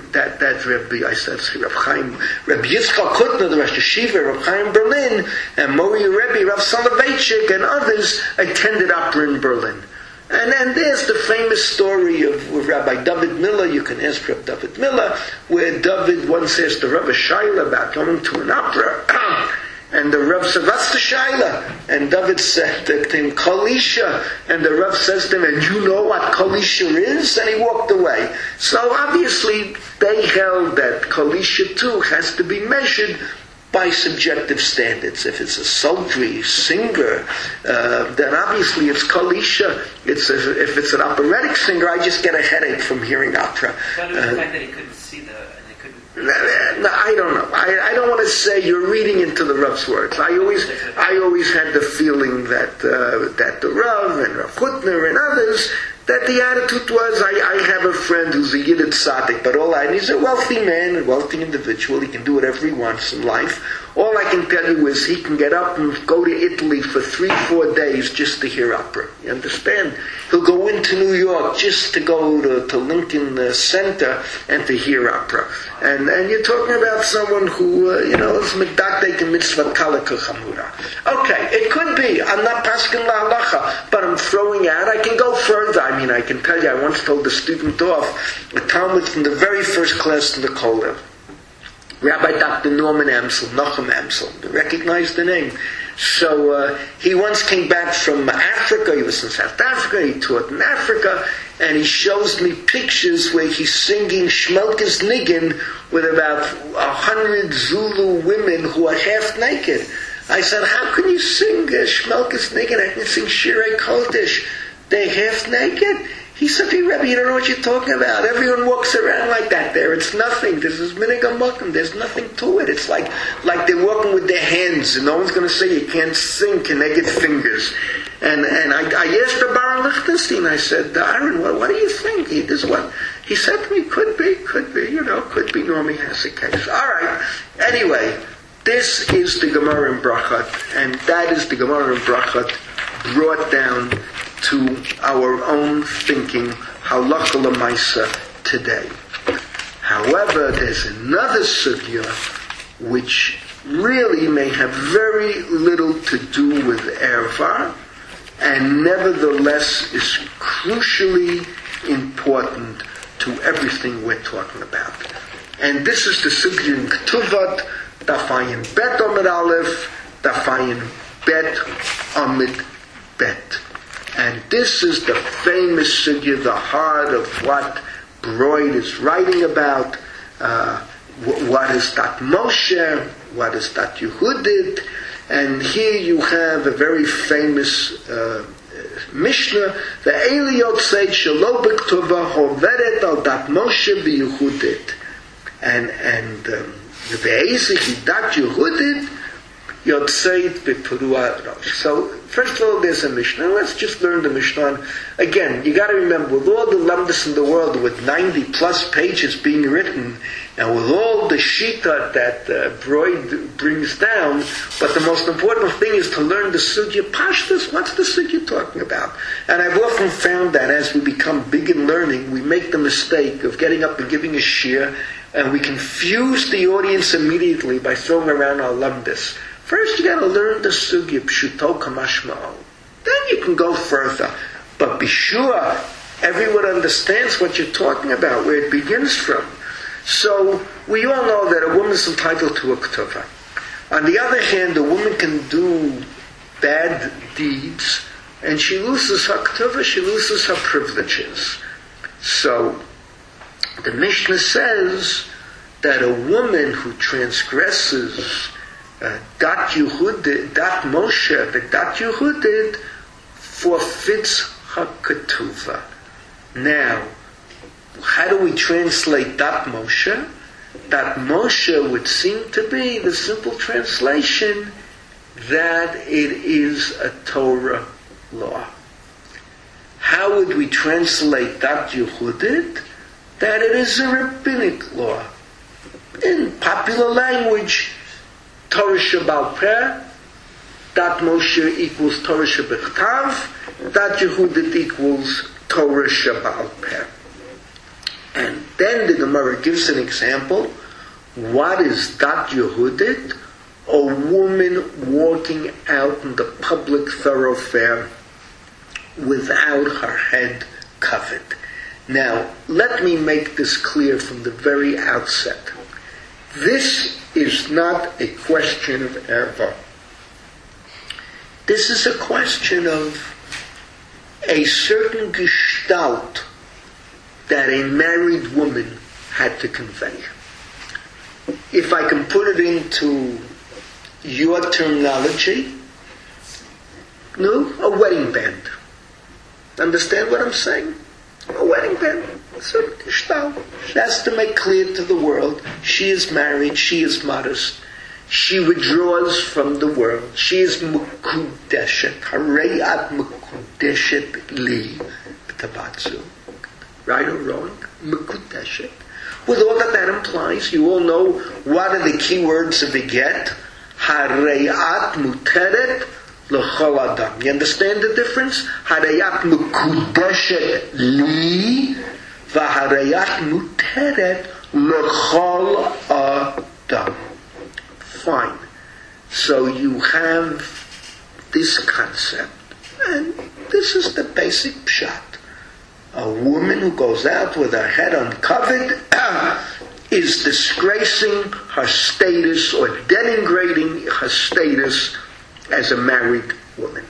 Reb Yitzchak Kutner, the Rosh Yeshiva, Reb Chaim Berlin, and Mori Rebbe, Rav Soloveitchik, and others attended opera in Berlin. And there's the famous story of Rabbi David Miller. You can ask Rabbi David Miller, where David once asked the Rabbi Shaila about going to an opera. And the Rav said, what's the Shaila? And David said to him, Kol Isha. And the Rav says to him, and you know what Kol Isha is? And he walked away. So obviously they held that Kol Isha too has to be measured by subjective standards. If it's a sultry singer, then obviously it's Kalisha. If it's an operatic singer, I just get a headache from hearing opera. But it was the fact that he couldn't see and they couldn't. No, I don't know. I don't want to say you're reading into the Rav's words. I always had the feeling that the Rav and Rav Hutner and others, that the attitude was, I have a friend who's a Yiddish tzaddik, but and he's a wealthy man, a wealthy individual, he can do whatever he wants in life. All I can tell you is he can get up and go to Italy for 3-4 days just to hear opera. You understand? He'll go into New York just to go to Lincoln Center and to hear opera. And you're talking about someone who, is medakdek and mitzvah kala kachamura. Okay, it could be. I'm not paskin la'alacha, but I'm throwing out. I can go further. I mean, I can tell you, I once told a student off, a Talmud from the very first class in the Kollel, Rabbi Dr. Norman Amsel, Nachum Amsel, you recognize the name. So he once came back from Africa, he was in South Africa, he taught in Africa, and he shows me pictures where he's singing Shmelkes Niggin with about 100 Zulu women who are half naked. I said, how can you sing Shmelkes Niggin? I can sing Shirei Kodesh. They're half naked? He said, hey, Rebbe, you don't know what you're talking about. Everyone walks around like that there. It's nothing. This is Minhag HaMakom. There's nothing to it. It's like they're walking with their hands, and no one's going to say you can't sing naked fingers. And I asked the Baron Lichtenstein, I said, Aaron, what do you think? He said to me, could be, could be Normie has a case. All right. Anyway, this is the Gemara in Brachot, and that is the Gemara in Brachot brought down to our own thinking, halacha l'maisa today. However, there's another sugya which really may have very little to do with erva, and nevertheless is crucially important to everything we're talking about. And this is the sugya in Ketuvot, Dafayin Bet Amid Aleph, Dafayin Bet Amid Bet. And this is the famous sugya, the heart of what Broid is writing about. What is that Moshe? What is that Yehudit? And here you have a very famous Mishnah. The Eliot said, "Shelo b'ktova hoveret al dat Moshe b'Yehudit." And the Be'ezich dat Yehudit Yotzeit b'Perua Rosh. So first of all, there's a Mishnah. Let's just learn the Mishnah. Again, you got to remember, with all the lamdas in the world, with 90 plus pages being written, and with all the shita that Broid brings down, but the most important thing is to learn the sugya pashtus. What's the sugya talking about? And I've often found that as we become big in learning, we make the mistake of getting up and giving a shir, and we confuse the audience immediately by throwing around our lamdas. First, you got to learn the sugya pshuto kamashma'o. Then you can go further. But be sure everyone understands what you're talking about, where it begins from. So we all know that a woman is entitled to a ketuvah. On the other hand, a woman can do bad deeds, and she loses her ketuvah, she loses her privileges. So the Mishnah says that a woman who transgresses dat Yehudit, dat Moshe, the dat Yehudit, forfeits her ketuvah. Now, how do we translate dat Moshe? Dat Moshe would seem to be the simple translation that it is a Torah law. How would we translate dat Yehudit? That it is a rabbinic law. In popular language, Torah Shebal Peh, dat Moshe equals Torah Shebechtav, dat Yehudit equals Torah Shebal Peh. And then the Gemara gives an example. What is dat Yehudit? A woman walking out in the public thoroughfare without her head covered. Now, let me make this clear from the very outset. This is not a question of erva. This is a question of a certain gestalt that a married woman had to convey. If I can put it into your terminology, no, a wedding band. Understand what I'm saying? A wedding band. So, she has to make clear to the world she is married, she is modest, she withdraws from the world, she is mukudeshet, harei at mukudeshet li b'tabatzu. Right or wrong? Mukudeshet. With all that implies, you all know what are the key words of the get? Harei muteret l'chol adam. You understand the difference? Harei mukudeshet li v'harei muteret l'chol adam. Fine. So you have this concept, and this is the basic pshat. A woman who goes out with her head uncovered is disgracing her status or denigrating her status as a married woman.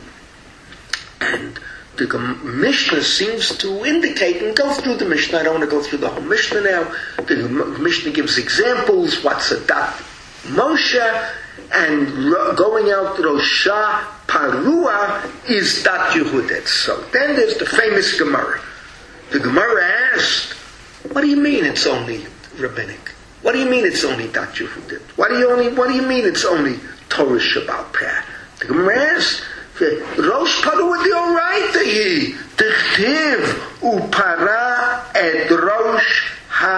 And the Mishnah seems to indicate, and go through the Mishnah, I don't want to go through the whole Mishnah now, the Mishnah gives examples, what's a dat Moshe, and going out Rosha Parua is dat Yehudet. So then there's the famous Gemara. The Gemara asked, what do you mean it's only rabbinic? What do you mean it's only dat Yehudet? What do you mean it's only Torah Shabbat Peh? The Gemara asked, Rosh Parua D'Oraita Yi, Tichtiv Upara et Rosh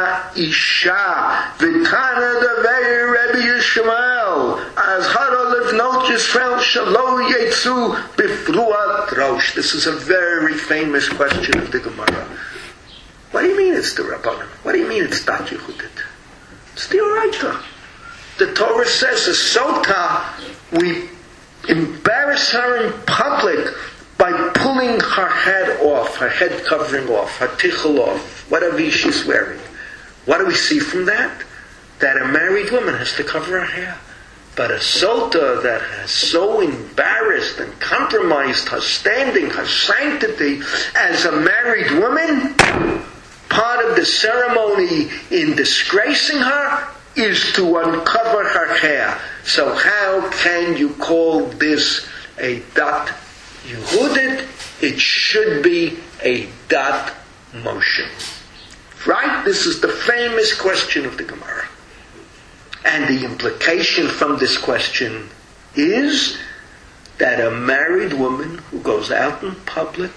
Ha'isha, V'tana Davei Rebbe Yishmael, as Haralev Not Yisrael Shalo Yetzu B'fruat Rosh. This is a very famous question of the Gemara. What do you mean it's the Rabbanim? What do you mean it's dat Yehudit? It's the Oraita. The Torah says, a sota, we embarrass her in public by pulling her head off, her head covering off, her tichel off, whatever she's wearing. What do we see from that? That a married woman has to cover her hair. But a sota that has so embarrassed and compromised her standing, her sanctity as a married woman, part of the ceremony in disgracing her is to uncover her hair. So how can you call this a dat Yehudit? It should be a dat Moshe. Right? This is the famous question of the Gemara. And the implication from this question is that a married woman who goes out in public,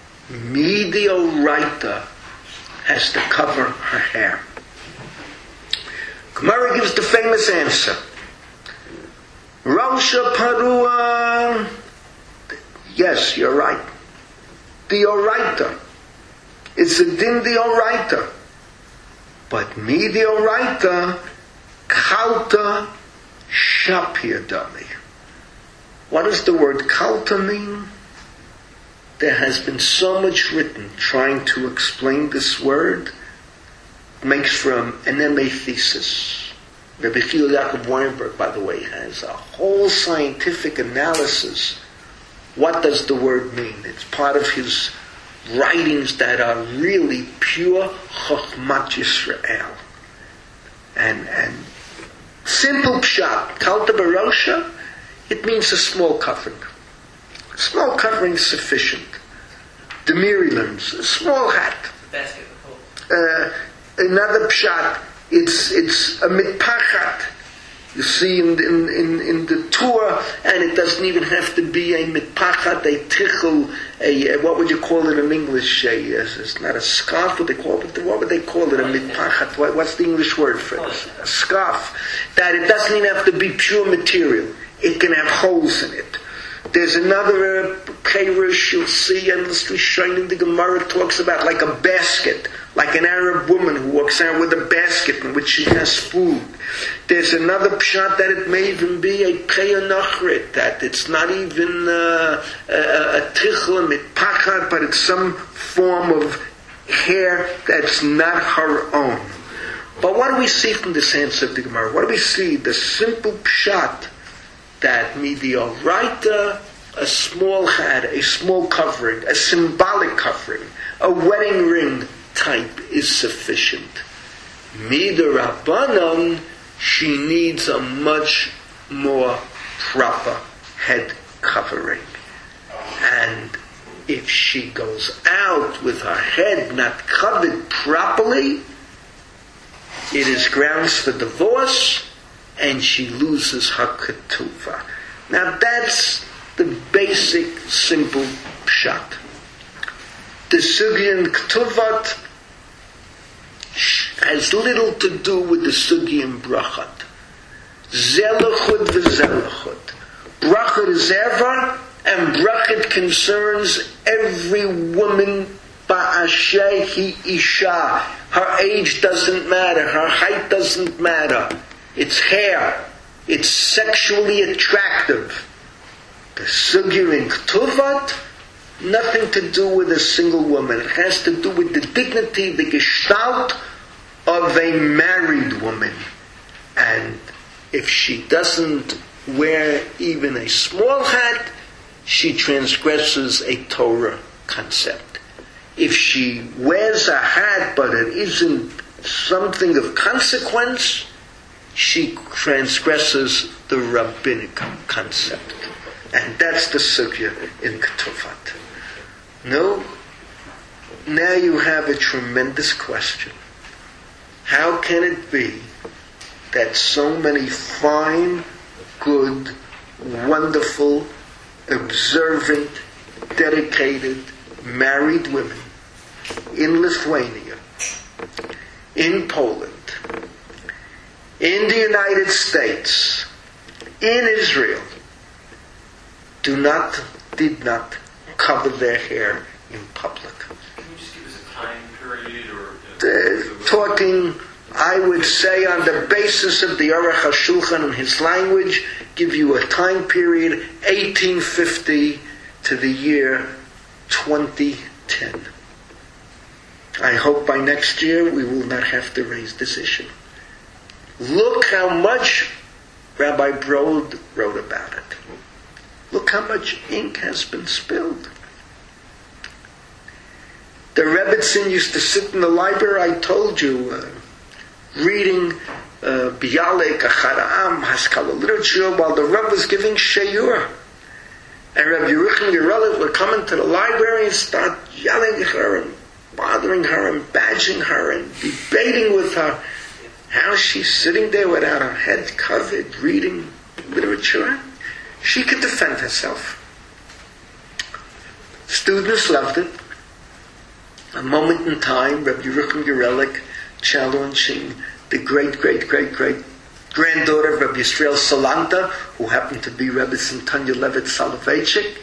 midioraita, has to cover her hair. Gemara gives the famous answer. Rosha Parua. Yes, you're right. Dioraita. It's a din dioraita. But midioraita, kalta shapir dami. What does the word kalta mean? There has been so much written trying to explain this word. It makes for an MA thesis. Rabbi Chil Yaakov Weinberg, by the way, has a whole scientific analysis. What does the word mean? It's part of his writings that are really pure Chochmat Yisrael. And simple pshat, kalta barosha, it means a small covering. A small covering is sufficient. The Miriams, a small hat. Basket of hope. Another pshat, it's a mitpachat. You see in the Torah, and it doesn't even have to be a mitpachat, a tichel, what would you call it in English? It's not a scarf, what would they call it? A mitpachat. What's the English word for it? A scarf. That it doesn't even have to be pure material. It can have holes in it. There's another Perush you'll see endlessly shining. The Gemara talks about like a basket, like an Arab woman who walks out with a basket in which she has food. There's another pshat that it may even be a peyonachrit, that it's not even a tichel, mitpachat, but it's some form of hair that's not her own. But what do we see from this answer of the Gemara? What do we see? The simple pshat that midioraita, a small hat, a small covering, a symbolic covering, a wedding ring type is sufficient. Midirabanan, she needs a much more proper head covering. And if she goes out with her head not covered properly, it is grounds for divorce, and she loses her ketuvah. Now that's the basic, simple pshat. The sugya in ketuvot has little to do with the sugya in brachat. Zelachut v'zelachut. Brachat is ever, and brachat concerns every woman ba'asher hi isha. Her age doesn't matter, her height doesn't matter. It's hair. It's sexually attractive. The sugya in ketuvot, nothing to do with a single woman. It has to do with the dignity, the gestalt of a married woman. And if she doesn't wear even a small hat, she transgresses a Torah concept. If she wears a hat but it isn't something of consequence, she transgresses the rabbinic concept. And that's the sugya in ketuvot. No, now you have a tremendous question. How can it be that so many fine, good, wonderful, observant, dedicated, married women in Lithuania, in Poland, in the United States, in Israel, did not cover their hair in public? Can you just give us a time period or... Talking, I would say, on the basis of the Aruch HaShulchan and his language, give you a time period, 1850 to the year 2010. I hope by next year we will not have to raise this issue. Look how much Rabbi Brod wrote about it. Look how much ink has been spilled. The Rebbetzin used to sit in the library, I told you, reading Bialik, Achara'am, Haskalah literature, while the Rebbe was giving Sheyur. And Rabbi Yeruchim Yerelef would come into the library and start yelling at her and bothering her and badgering her and debating with her. How she's sitting there without her head covered, reading literature. She could defend herself. Students loved it. A moment in time, Rabbi Yeruchim Yerelef challenging the great-great-great-great-granddaughter of Rabbi Yisrael Salanta, who happened to be Rabbi Tanya Levitt Soloveitchik.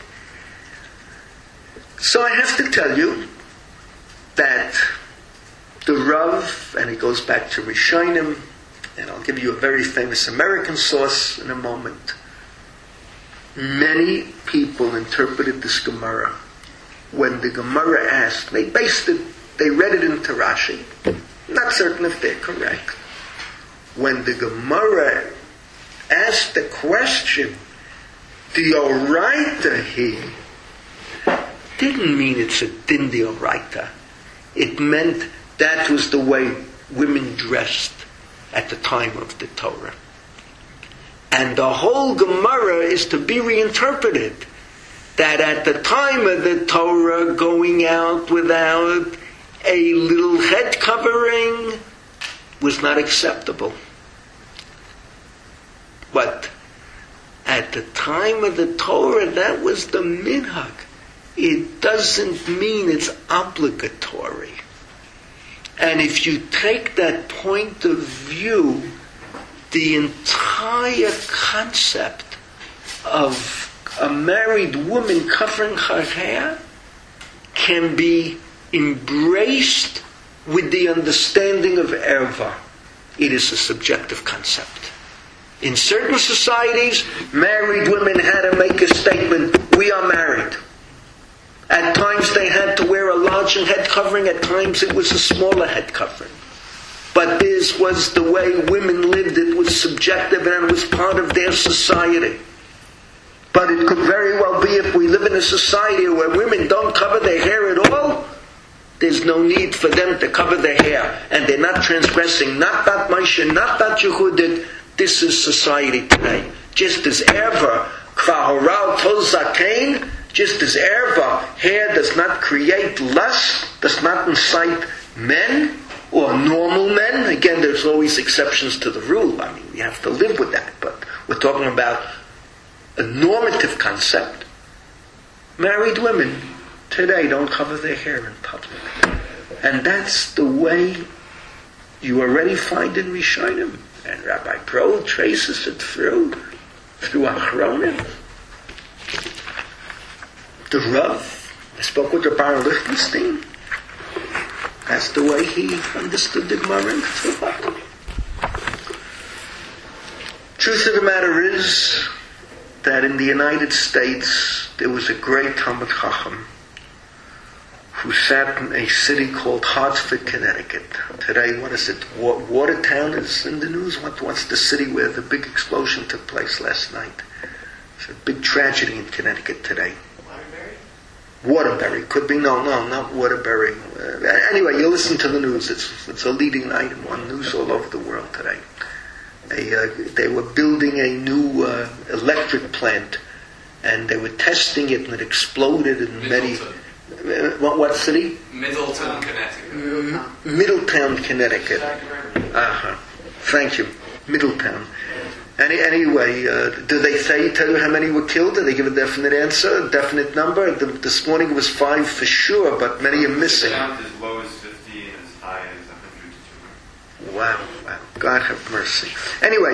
So I have to tell you that the Rav, and it goes back to Rishonim, and I'll give you a very famous American source in a moment. Many people interpreted this Gemara. When the Gemara asked, they read it into Rashi. Not certain if they're correct. When the Gemara asked the question, the Oraita here, didn't mean it's a din the Oraita. It meant that was the way women dressed at the time of the Torah. And the whole Gemara is to be reinterpreted. That at the time of the Torah, going out without a little head covering was not acceptable. But at the time of the Torah, that was the minhag. It doesn't mean it's obligatory. And if you take that point of view, the entire concept of a married woman covering her hair can be embraced with the understanding of erva. It is a subjective concept. In certain societies, married women had to make a statement, we are married. At times they had to wear a larger head covering, at times it was a smaller head covering. But this was the way women lived, it was subjective and it was part of their society. But it could very well be if we live in a society where women don't cover their hair at all, there's no need for them to cover their hair. And they're not transgressing, not that Moshe, not that Yehudit. This is society today. Just as erva, kvahoral tozakein, just as erva, hair does not create lust, does not incite men, or normal men. Again, there's always exceptions to the rule. I mean, we have to live with that. But we're talking about a normative concept. Married women today don't cover their hair in public. And that's the way you already find in Rishonim. And Rabbi Pro traces it through Achronim. The Rav, I spoke with Rabbi Lichtenstein. That's the way he understood the Gemara in Ketubot. Truth of the matter is that in the United States there was a great Talmid Chacham who sat in a city called Hartford, Connecticut. Today, what is it? Watertown is in the news. What's the city where the big explosion took place last night? It's a big tragedy in Connecticut today. Waterbury. Could be, no, not Waterbury. Anyway, you listen to the news. It's a leading item on news all over the world today. They were building a new electric plant, and they were testing it, and it exploded in many... What city? Middletown, Connecticut. Middletown, Connecticut. Thank you. Middletown. Anyway, do they tell you how many were killed? Do they give a definite answer, a definite number? This morning it was 5 for sure, but many are missing. As low as 50 and as high as 100 to 200. Wow. God have mercy. Anyway.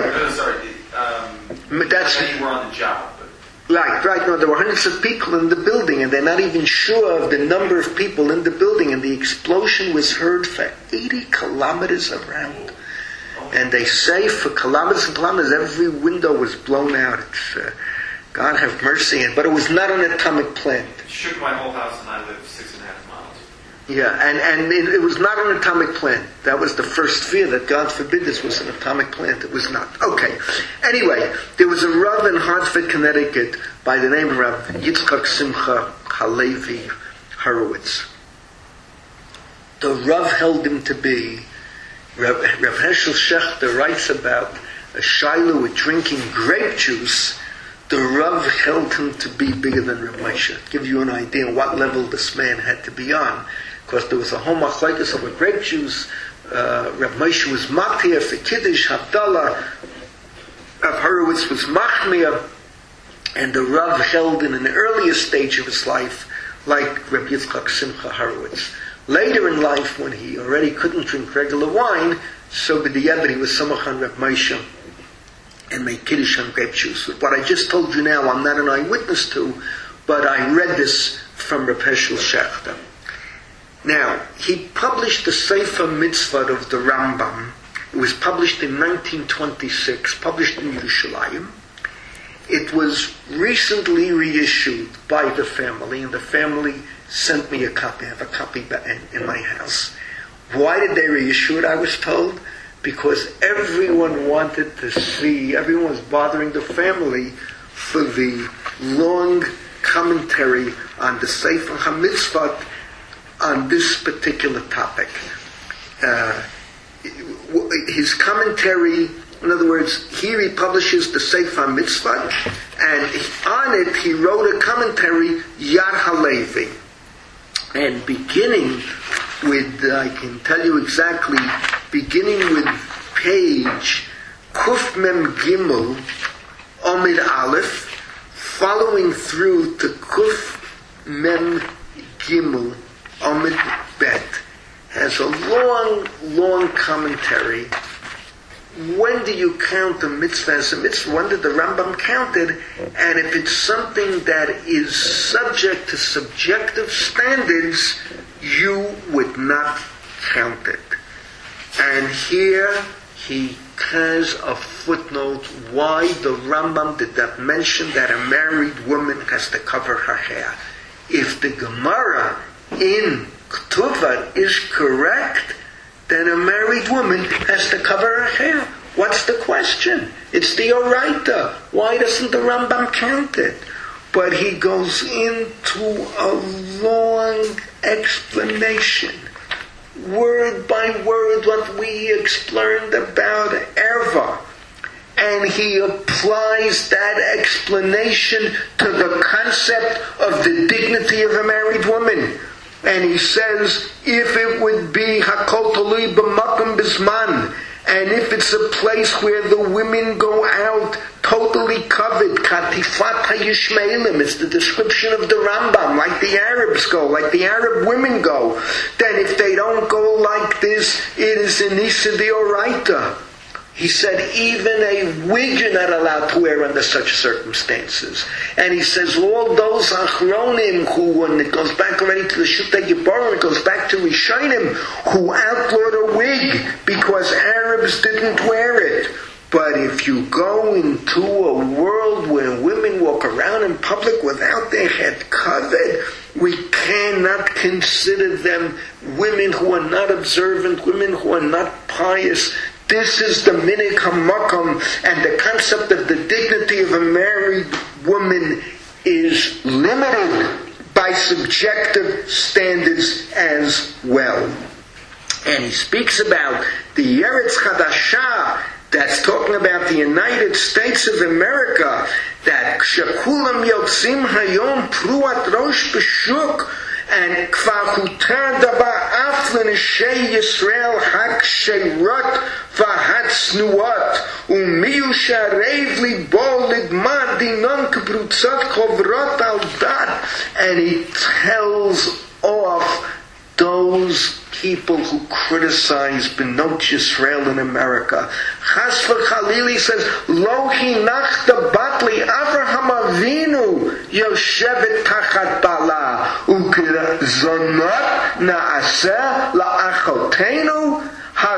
That's when you were on the job. Right. No, there were hundreds of people in the building, and they're not even sure of the number of people in the building, and the explosion was heard for 80 kilometers around. And they say for kilometers and kilometers, every window was blown out. It's, God have mercy. But it was not an atomic plant. It shook my whole house, and I live 6.5 miles. Yeah, and it was not an atomic plant. That was the first fear, that God forbid this was an atomic plant. It was not. Okay. Anyway, there was a Rav in Hartford, Connecticut, by the name of Rav Yitzchak Simcha Halevi Horowitz. The Rav held him to be... Rav Hershel Schachter writes about a Shiloh with drinking grape juice. The Rav held him to be bigger than Rav Moshe. Give you an idea on what level this man had to be on. Because there was a whole machlokes over grape juice. Rav Moshe was Matir for Kiddush, Havdalah. Rav Horowitz was Machmir. And the Rav held in an earlier stage of his life like Rav Yitzchak Simcha Horowitz. Later in life, when he already couldn't drink regular wine, so b'diavad he was samach on Rav Moshe and made Kiddush on grape juice. What I just told you now, I'm not an eyewitness to, but I read this from Rav Hershel Schachter. Now, he published the Sefer Mitzvot of the Rambam. It was published in 1926, published in Yerushalayim. It was recently reissued by the family, and the family sent me a copy. I have a copy in my house. Why did they reissue it, I was told? Because everyone wanted to see, everyone was bothering the family for the long commentary on the Sefer HaMitzvot on this particular topic. His commentary, in other words, here he publishes the Sefer HaMitzvot, and on it he wrote a commentary, Yad HaLevi. And beginning with, I can tell you exactly, beginning with page Kuf Mem Gimel, Omid Aleph, following through to Kuf Mem Gimel, Omid Bet, has a long commentary. When do you count a mitzvah as a mitzvah? When did the Rambam count it? And if it's something that is subject to subjective standards, you would not count it. And here he has a footnote why the Rambam did not mention that a married woman has to cover her hair. If the Gemara in Ketuvot is correct, then a married woman has to cover her hair. What's the question? It's the Oraita. Why doesn't the Rambam count it? But he goes into a long explanation, word by word, what we explained about Erva. and he applies that explanation to the concept of the dignity of a married woman. And he says, if it would be hakol talui b'makom b'zman, and if it's a place where the women go out totally covered, katifat hayishmeilim, it's the description of the Rambam, like the Arabs go, like the Arab women go, then if they don't go like this, it is an issa deoraita. He said even a wig you're not allowed to wear under such circumstances. And he says all those achronim who, and it goes back already to the Shutei Geborim, it goes back to Rishonim, who outlawed a wig because Arabs didn't wear it. But if you go into a world where women walk around in public without their head covered, we cannot consider them women who are not observant, women who are not pious. This is the minig hamakom, and the concept of the dignity of a married woman is limited by subjective standards as well. And he speaks about the Eretz Chadashah, that's talking about the United States of America, that Shakulam Yotzim Hayom Pruat Rosh B'Shuk, and Kvar Hutar Daba Aflin Shei Yisrael Hak Sheirot Vahat Snuot Umiyu Sharev Libo Lidman Dinon Kbrutzot Kovrot Al Dat, and he tells off those people who criticize Bnot Yisrael in America. Chas v'chalili says, Lo hinachta batli Avraham Avinu yoshevet tachat bala uk'zonot na'aseh la'achotenu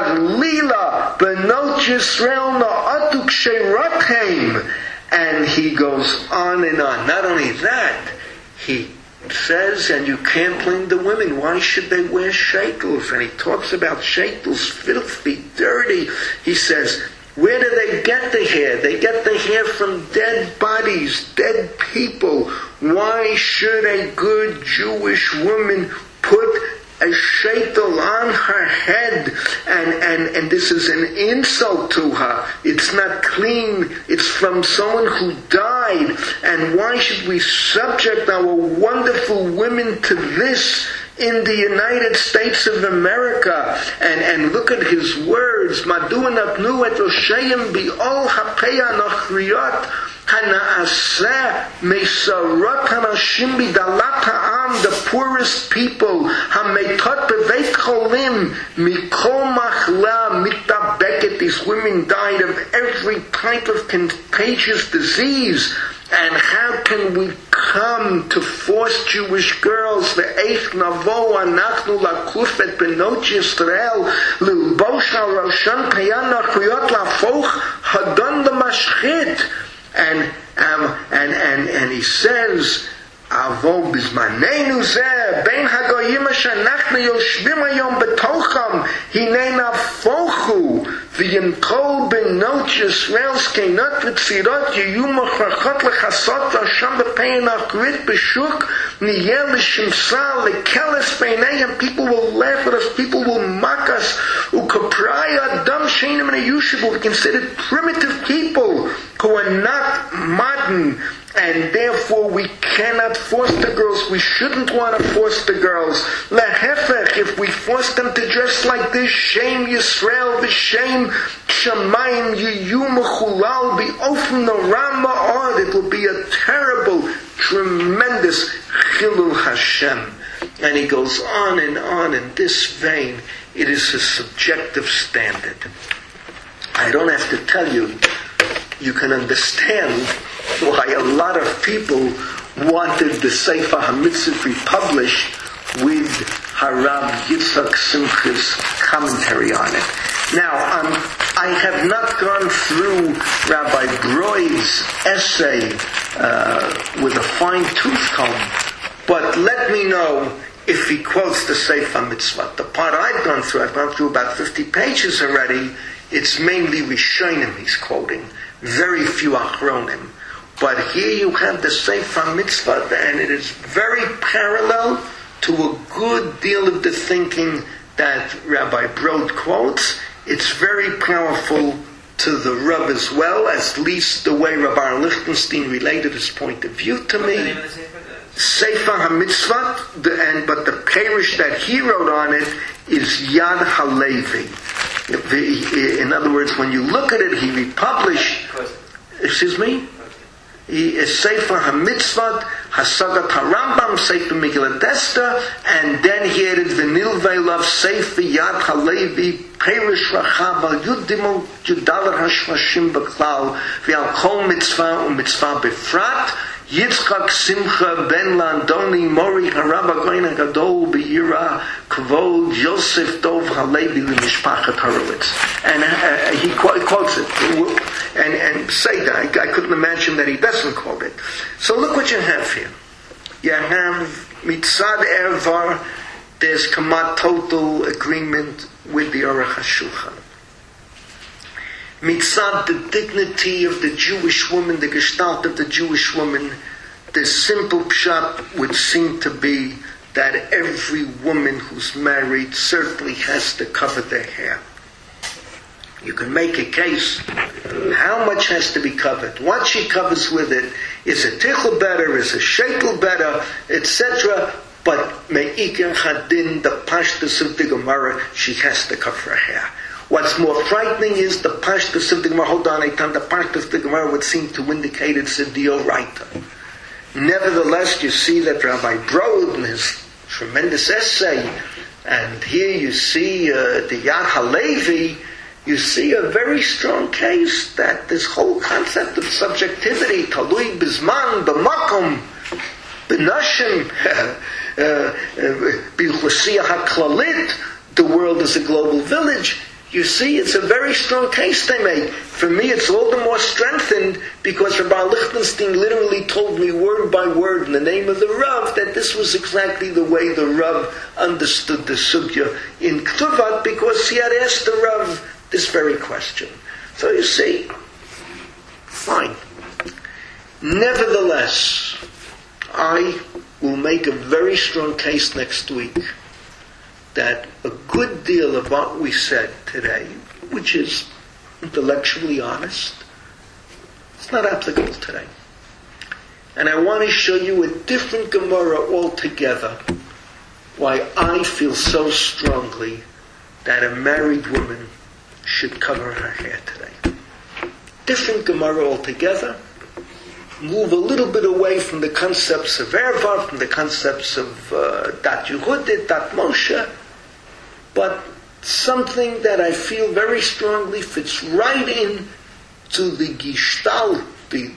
harlila Bnot Yisrael na'atu k'sheirothem. And he goes on and on. Not only that, he says, and you can't blame the women. Why should they wear shaitels? And he talks about shaitels, filthy, dirty. He says, where do they get the hair? They get the hair from dead bodies, dead people. Why should a good Jewish woman put a shaitel on her head, and this is an insult to her? It's not clean. It's from someone who died. And why should we subject our wonderful women to this in the United States of America? And look at his words. Madu napnu et rosheim bi'ol hapeya nachriot Hana'aseh meisarot hanashim bidalat ha'am, the poorest people, ha'meitot beveit cholim mikol machla mitabeket. These women died of every type of contagious disease. And how can we come to force Jewish girls ve'eich navo anachnu lakuf et benot Yisrael l'ilbosh al roshan kayan nachriot lafoch hadon l'mashchit? And he says, Avo bizmanenu zeh ben hagoyim shenachnu yoshvim hayom betocham hinei nafochu v'yimkol benot Yisrael skenot v'tzirot yiyu mochrachot lechasot v'asham b'pein achrit b'shuk niyeh l'shimsa l'keles beinayim. People will laugh at us, people will mock us. Ukapraya adam sheinim neyushiv, we considered primitive people who are not modern, and therefore we cannot force the girls. We shouldn't want to force the girls. Lehefech, if we force them to dress like this, shame Yisrael, v'shame Shamayim, yiyu mechulal bi'ofen noram ma'od. It will be a terrible, tremendous chilul Hashem. And he goes on in this vein. It is a subjective standard. I don't have to tell you. You can understand why a lot of people wanted the Sefer HaMitzvot republished with Harav Yitzhak Simcha's commentary on it. Now, I have not gone through Rabbi Broid's essay with a fine-tooth comb, but let me know if he quotes the Sefer HaMitzvot. The part I've gone through about 50 pages already. It's mainly Rishonim he's quoting. Very few Achronim. But here you have the Sefer HaMitzvot, and it is very parallel to a good deal of the thinking that Rabbi Broad quotes. It's very powerful to the Rav as well, at least the way Rabbi Lichtenstein related his point of view to What's the me. name of the sefer? Sefer HaMitzvot, but the parish that he wrote on it is Yad HaLevi. In other words, when you look at it, he republished, excuse me? He is Sefer HaMitzvot, Hasagat HaRambam, Sefer Megillat Esther, and then he added V'nilvei Love Sefer Yad HaLevi, Perish Rachav Al Yudimol Judavar HaShvashim B'Klal, V'al Kol Mitzvah u'Mitzvah Befrat, Yitzchak Simcha Ben Landoni Mori Harab Goyin Gadol Be'ira Kvod Yosef Dov Halevi L'Mishpachat Horowitz, and he quotes it and say that I couldn't imagine that he doesn't quote it. So look what you have here. You have Mitzad Ervar. There's Kamat total agreement with the Aruch HaShulchan. Mitzad, the dignity of the Jewish woman, the gestalt of the Jewish woman, the simple pshat would seem to be that every woman who's married certainly has to cover their hair. You can make a case. How much has to be covered? What she covers with it. Is a tichel better? Is a shekel better? Etc. But me'ikar chadin, the pashtus of the Gemara, she has to cover her hair. What's more frightening is the pashtus of the Gemara. Hold on, the pashtus of the Gemara would seem to indicate it's a deoraita. Nevertheless, you see that Rabbi Brod in his tremendous essay, and here you see the Yad HaLevi, you see a very strong case that this whole concept of subjectivity, talui bizman, b'makom, b'nashim, b'chosiyah haklalit, the world is a global village. You see, it's a very strong case they make. For me, it's all the more strengthened because Rabbi Lichtenstein literally told me word by word in the name of the Rav that this was exactly the way the Rav understood the sugya in Ktuvat, because he had asked the Rav this very question. So you see, fine. Nevertheless, I will make a very strong case next week that a good deal of what we said today, which is intellectually honest, it's not applicable today. And I want to show you a different Gemara altogether, why I feel so strongly that a married woman should cover her hair today. Different Gemara altogether. Move a little bit away from the concepts of Ervar, from the concepts of Dat Yehudit, Dat Moshe, but something that I feel very strongly fits right in to the gestalt, the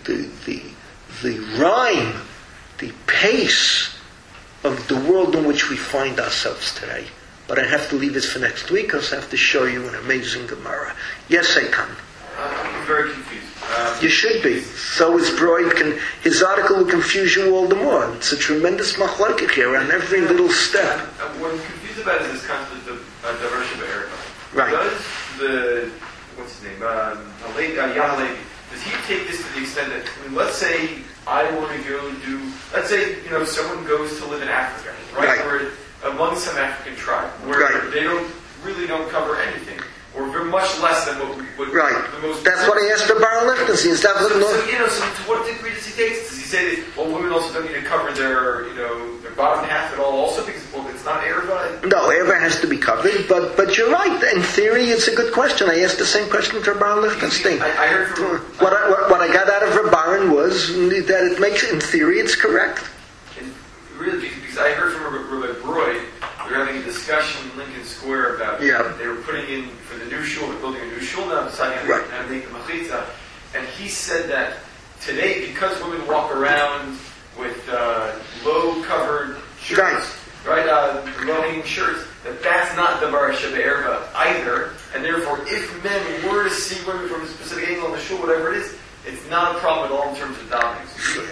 rhyme, the pace of the world in which we find ourselves today. But I have to leave this for next week because I have to show you an amazing Gemara. Yes, Eitan. I'm very confused. You should be. So is Broid. His article will confuse you all the more. It's a tremendous machlokes here on every little step. What I'm confused about is this concept of diversion of Erva. Right. Does what's his name? Yahalevi, does he take this to the extent that, let's say I want to go do, let's say, someone goes to live in Africa, right? Or among some African tribe, where they really don't cover anything. Or very much less than what right. The most. That's what I asked the Baron Lichtenstein. Is that what? So to what degree does he take? Does he say that women also don't need to cover their their bottom half at all? Also, because it's not Erva. No, Erva has to be covered. But you're right. In theory, it's a good question. I asked the same question to Baron Lichtenstein. I heard from what I got out of Baron was that it makes, in theory, it's correct. And really, because I heard from Rabbi Broid. We were having a discussion in Lincoln Square about they were putting in for the new shul, they're building a new shul now, deciding how to make the machitza. And he said that today, because women walk around with low-covered shirts, low-hanging shirts, that's not the Bar Sheba either. And therefore, if men were to see women from a specific angle on the shul, whatever it is, it's not a problem at all in terms of dominance.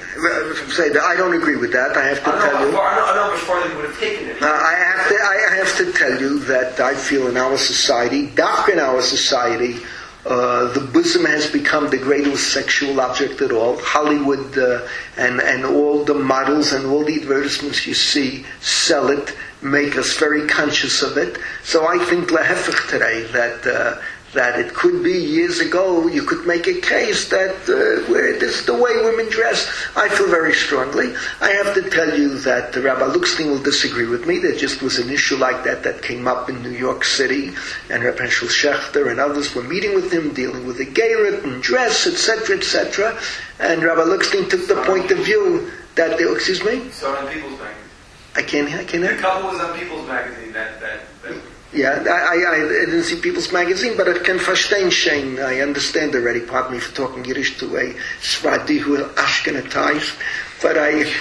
I don't agree with that. I have to tell you. I don't know how much farther they would have taken it. I have to tell you that I feel in our society, in our society, the bosom has become the greatest sexual object at all. Hollywood and all the models and all the advertisements you see sell it, make us very conscious of it. So I think lehefech today that it could be years ago you could make a case that where this is the way women dress. I feel very strongly. I have to tell you that Rabbi Luxstein will disagree with me. There just was an issue like that came up in New York City, and Rabbi Heschel Schechter and others were meeting with him, dealing with the Geiret and dress, etc., etc. And Rabbi Luxstein took the point of view that they, excuse me? So on People's Magazine. I can't hear. The couple was on People's Magazine. That Yeah, I didn't see People's Magazine, but I can verstehen Shane. I understand already. Pardon me for talking Yiddish to a Sfaradi who is Ashkenazized. But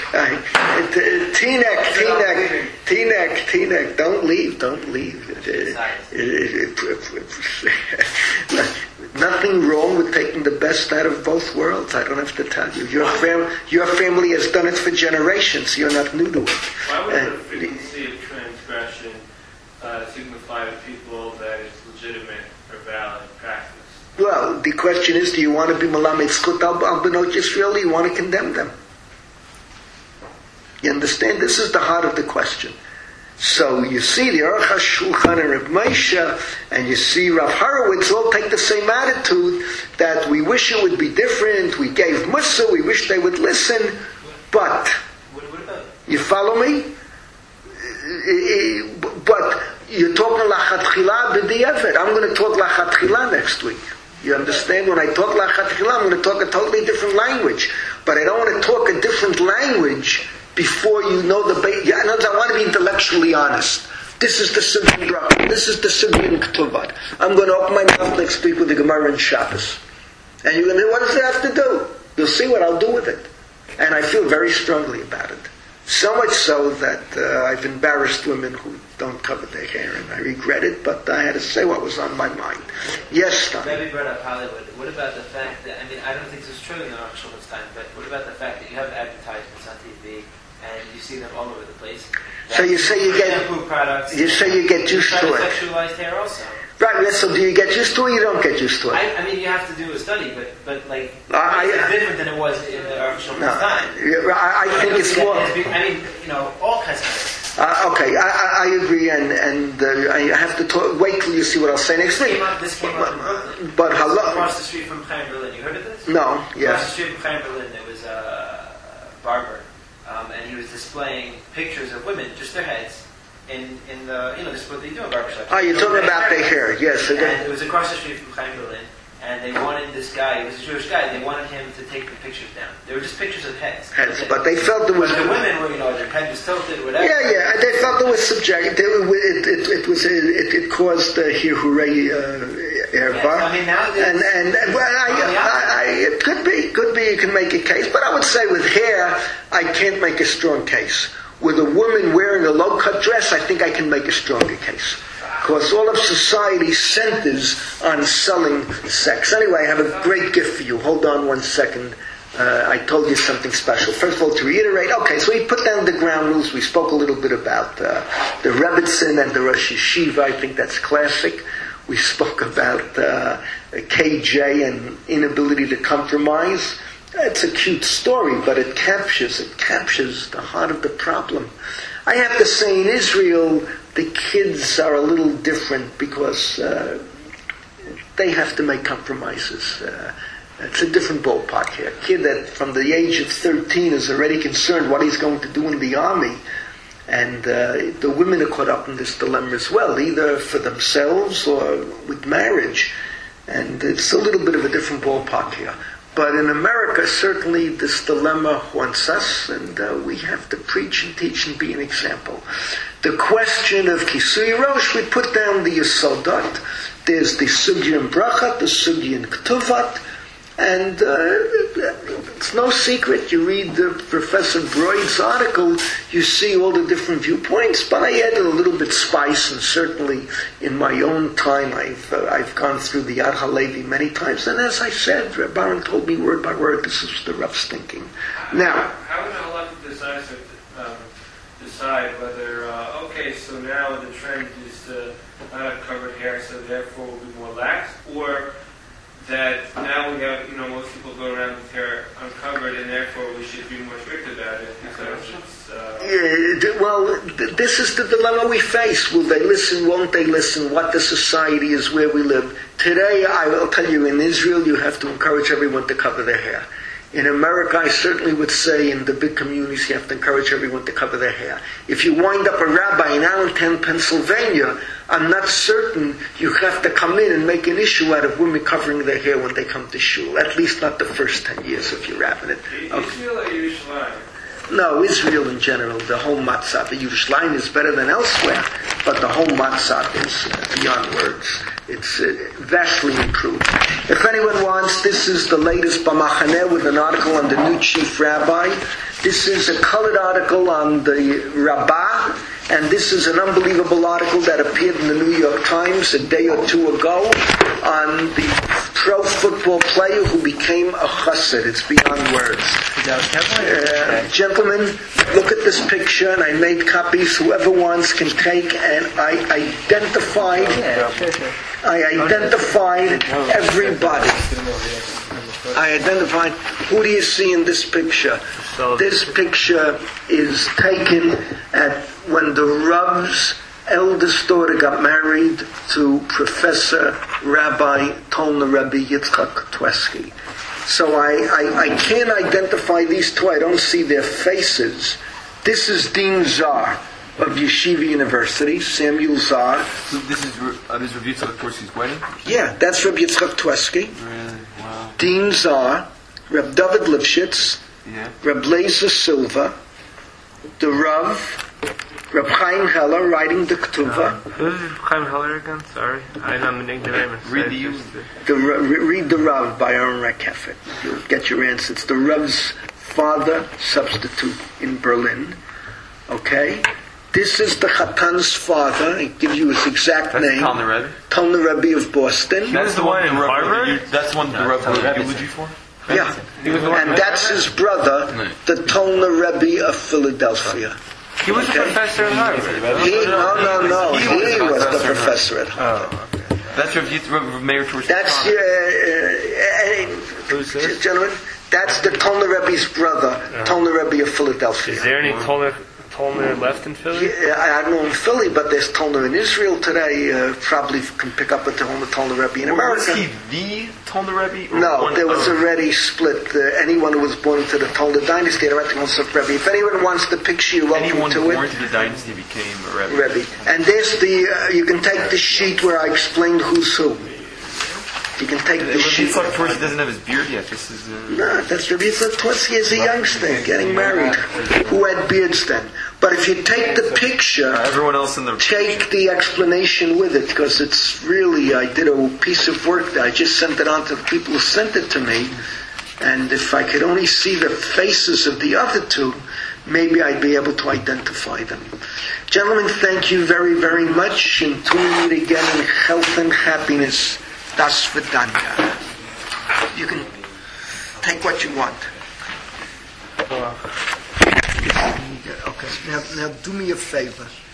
Teaneck, don't leave. Nothing wrong with taking the best out of both worlds. I don't have to tell you. Your family has done it for generations. You're not new to it. Why would the frequency of transgression signify to people that it's legitimate or valid practice? Well, the question is, do you want to be Malamed Zchut al Bnot Yisrael, or you want to condemn them? You understand? This is the heart of the question. So you see the Aruch HaShulchan and Reb Moshe, and you see Rav Horowitz all take the same attitude that we wish it would be different, we gave Mussar, we wish they would listen, but, you follow me? But you're talking lachatchila b'di'evet. I'm going to talk lachatchila next week. You understand? When I talk lachatchila, I'm going to talk a totally different language. But I don't want to talk a different language before you know the base. I want to be intellectually honest. This is the Sugya in Bracha. This is the Sugya in Ketubot. I'm going to open my mouth next week with the Gemara and Shabbos. And you're going to, what does it have to do? You'll see what I'll do with it. And I feel very strongly about it. So much so that I've embarrassed women who don't cover their hair, and I regret it, but I had to say what was on my mind. Yes, Stan. Maybe brought up Hollywood. What about the fact that, I don't think this is true in the Aruch Shulchan's time, but what about the fact that you have advertisements on TV, and you see them all over the place? So you say you get shampoo products. You say you get used to it. Sexualized hair also. Right, so do you get used to it or you don't get used to it? You have to do a study, but it's different than it was in the Aruch Shulchan's time. I think it's more... all kinds of things. Okay, I agree, and I have to talk. Wait till you see what I'll say next week. This came up in Brooklyn. But across the street from Chaim Berlin. You heard of this? No, yes. Across the street from Chaim Berlin, there was a barber, and he was displaying pictures of women, just their heads, in the, this is what they do in barbershops. Oh, you're talking about their hair, yes. And it was across the street from Chaim Berlin, and they wanted this guy, he was a Jewish guy, they wanted him to take the pictures down. They were just pictures of heads. But they felt there was... But the women were, their head was tilted, whatever. Yeah, they felt there was subject. It caused hirurei erva. It could be you can make a case, but I would say with hair, I can't make a strong case. With a woman wearing a low-cut dress, I think I can make a stronger case. Because all of society centers on selling sex. Anyway, I have a great gift for you. Hold on one second. I told you something special. First of all, to reiterate, so we put down the ground rules. We spoke a little bit about the Rebbetzin and the Rosh Yeshiva. I think that's classic. We spoke about KJ and inability to compromise. It's a cute story, but it captures the heart of the problem. I have to say, in Israel, the kids are a little different because they have to make compromises. It's a different ballpark here. A kid that from the age of 13 is already concerned what he's going to do in the army. And the women are caught up in this dilemma as well, either for themselves or with marriage. And it's a little bit of a different ballpark here. But in America, certainly this dilemma haunts us, and we have to preach and teach and be an example. The question of Kisui Rosh, we put down the Yesodot. There's the Sugya in Bracha, the Sugya in Ketuvot, and it's no secret. You read Professor Broid's article, you see all the different viewpoints, but I added a little bit spice, and certainly in my own time I've gone through the Yad HaLevi many times, and as I said, Baron told me word by word, this is the Rav's thinking. Now, how would an elected decide whether, so now the trend is to not have covered hair, so therefore we'll be more lax, or that now we have, most people go around with hair uncovered, and therefore we should be more strict about it because it's... this is the dilemma we face. Will they listen? Won't they listen? What the society is, where we live. Today, I will tell you, in Israel, you have to encourage everyone to cover their hair. In America, I certainly would say in the big communities, you have to encourage everyone to cover their hair. If you wind up a rabbi in Allentown, Pennsylvania, I'm not certain you have to come in and make an issue out of women covering their hair when they come to shul. At least not the first 10 years of your rabbinate. Israel or Yerushalayim? No, Israel in general, the whole matzah. The Yerushalayim is better than elsewhere, but the whole matzah is beyond words. It's vastly improved. If anyone wants, this is the latest B'Machaneh with an article on the new chief rabbi. This is a colored article on the Rabbah, and this is an unbelievable article that appeared in the New York Times a day or two ago on the pro football player who became a chassid. It's beyond words. Gentlemen, look at this picture, and I made copies. Whoever wants can take, and I identified everybody. I identified. Who do you see in this picture? This picture is taken at when the Rav's eldest daughter got married to Professor Rabbi Tolner Rebbe Yitzchak Tweski. So I can't identify these two. I don't see their faces. This is Dean Zar of Yeshiva University, Samuel Zar. So this is Rabbi Yitzchak Tweski's wedding? Yeah, that's Rabbi Yitzchak Tweski. Really? Wow. Dean Zar, Reb David Lifshitz, Reb Lazer Silva, the Rav, Reb Chaim Heller writing the Ketuvah. Who's Chaim Heller again? Sorry. I'm not the name. Read the Rav by Aaron Rakefet. You'll get your answer. It's the Rav's father substitute in Berlin. Okay? This is the Chatan's father. I give you his exact name. Tolner Rebbe of Boston. That's the one in Harvard? That's one the Rebbe wrote eulogy for? Yeah. And that's his brother, the Tolner Rebbe of Philadelphia. He was a professor at Harvard. No. He was the professor at Harvard. Oh, okay. That's Rav Meir Torch. That's gentlemen. That's the Tolner Rebbe's brother, Tolner Rebbe of Philadelphia. Is there any Tolner left in Philly? Yeah, I don't know in Philly, but there's Tolner in Israel today. Probably can pick up a Tolner Rebbe in America. Was he the Tolner Rebbe? No, there was already split. Anyone who was born into the Tolner dynasty, the Rebbe. If anyone wants the picture, you're welcome to it. Anyone born to the dynasty became a Rebbe. And there's you can take the sheet where I explained who's who. You can take the sheet. Yitzchak Tweski doesn't have his beard yet. This is no, that's Rabbi Yitzchak Tweski as a youngster getting married, who had beards then. But if you take the picture, everyone else in the take the explanation with it, because it's really, I did a piece of work that I just sent it on to the people who sent it to me, and if I could only see the faces of the other two, maybe I'd be able to identify them. Gentlemen, thank you very, very much, and tune in again in health and happiness. Das Vedanta. You can take what you want. Okay, now do me a favor.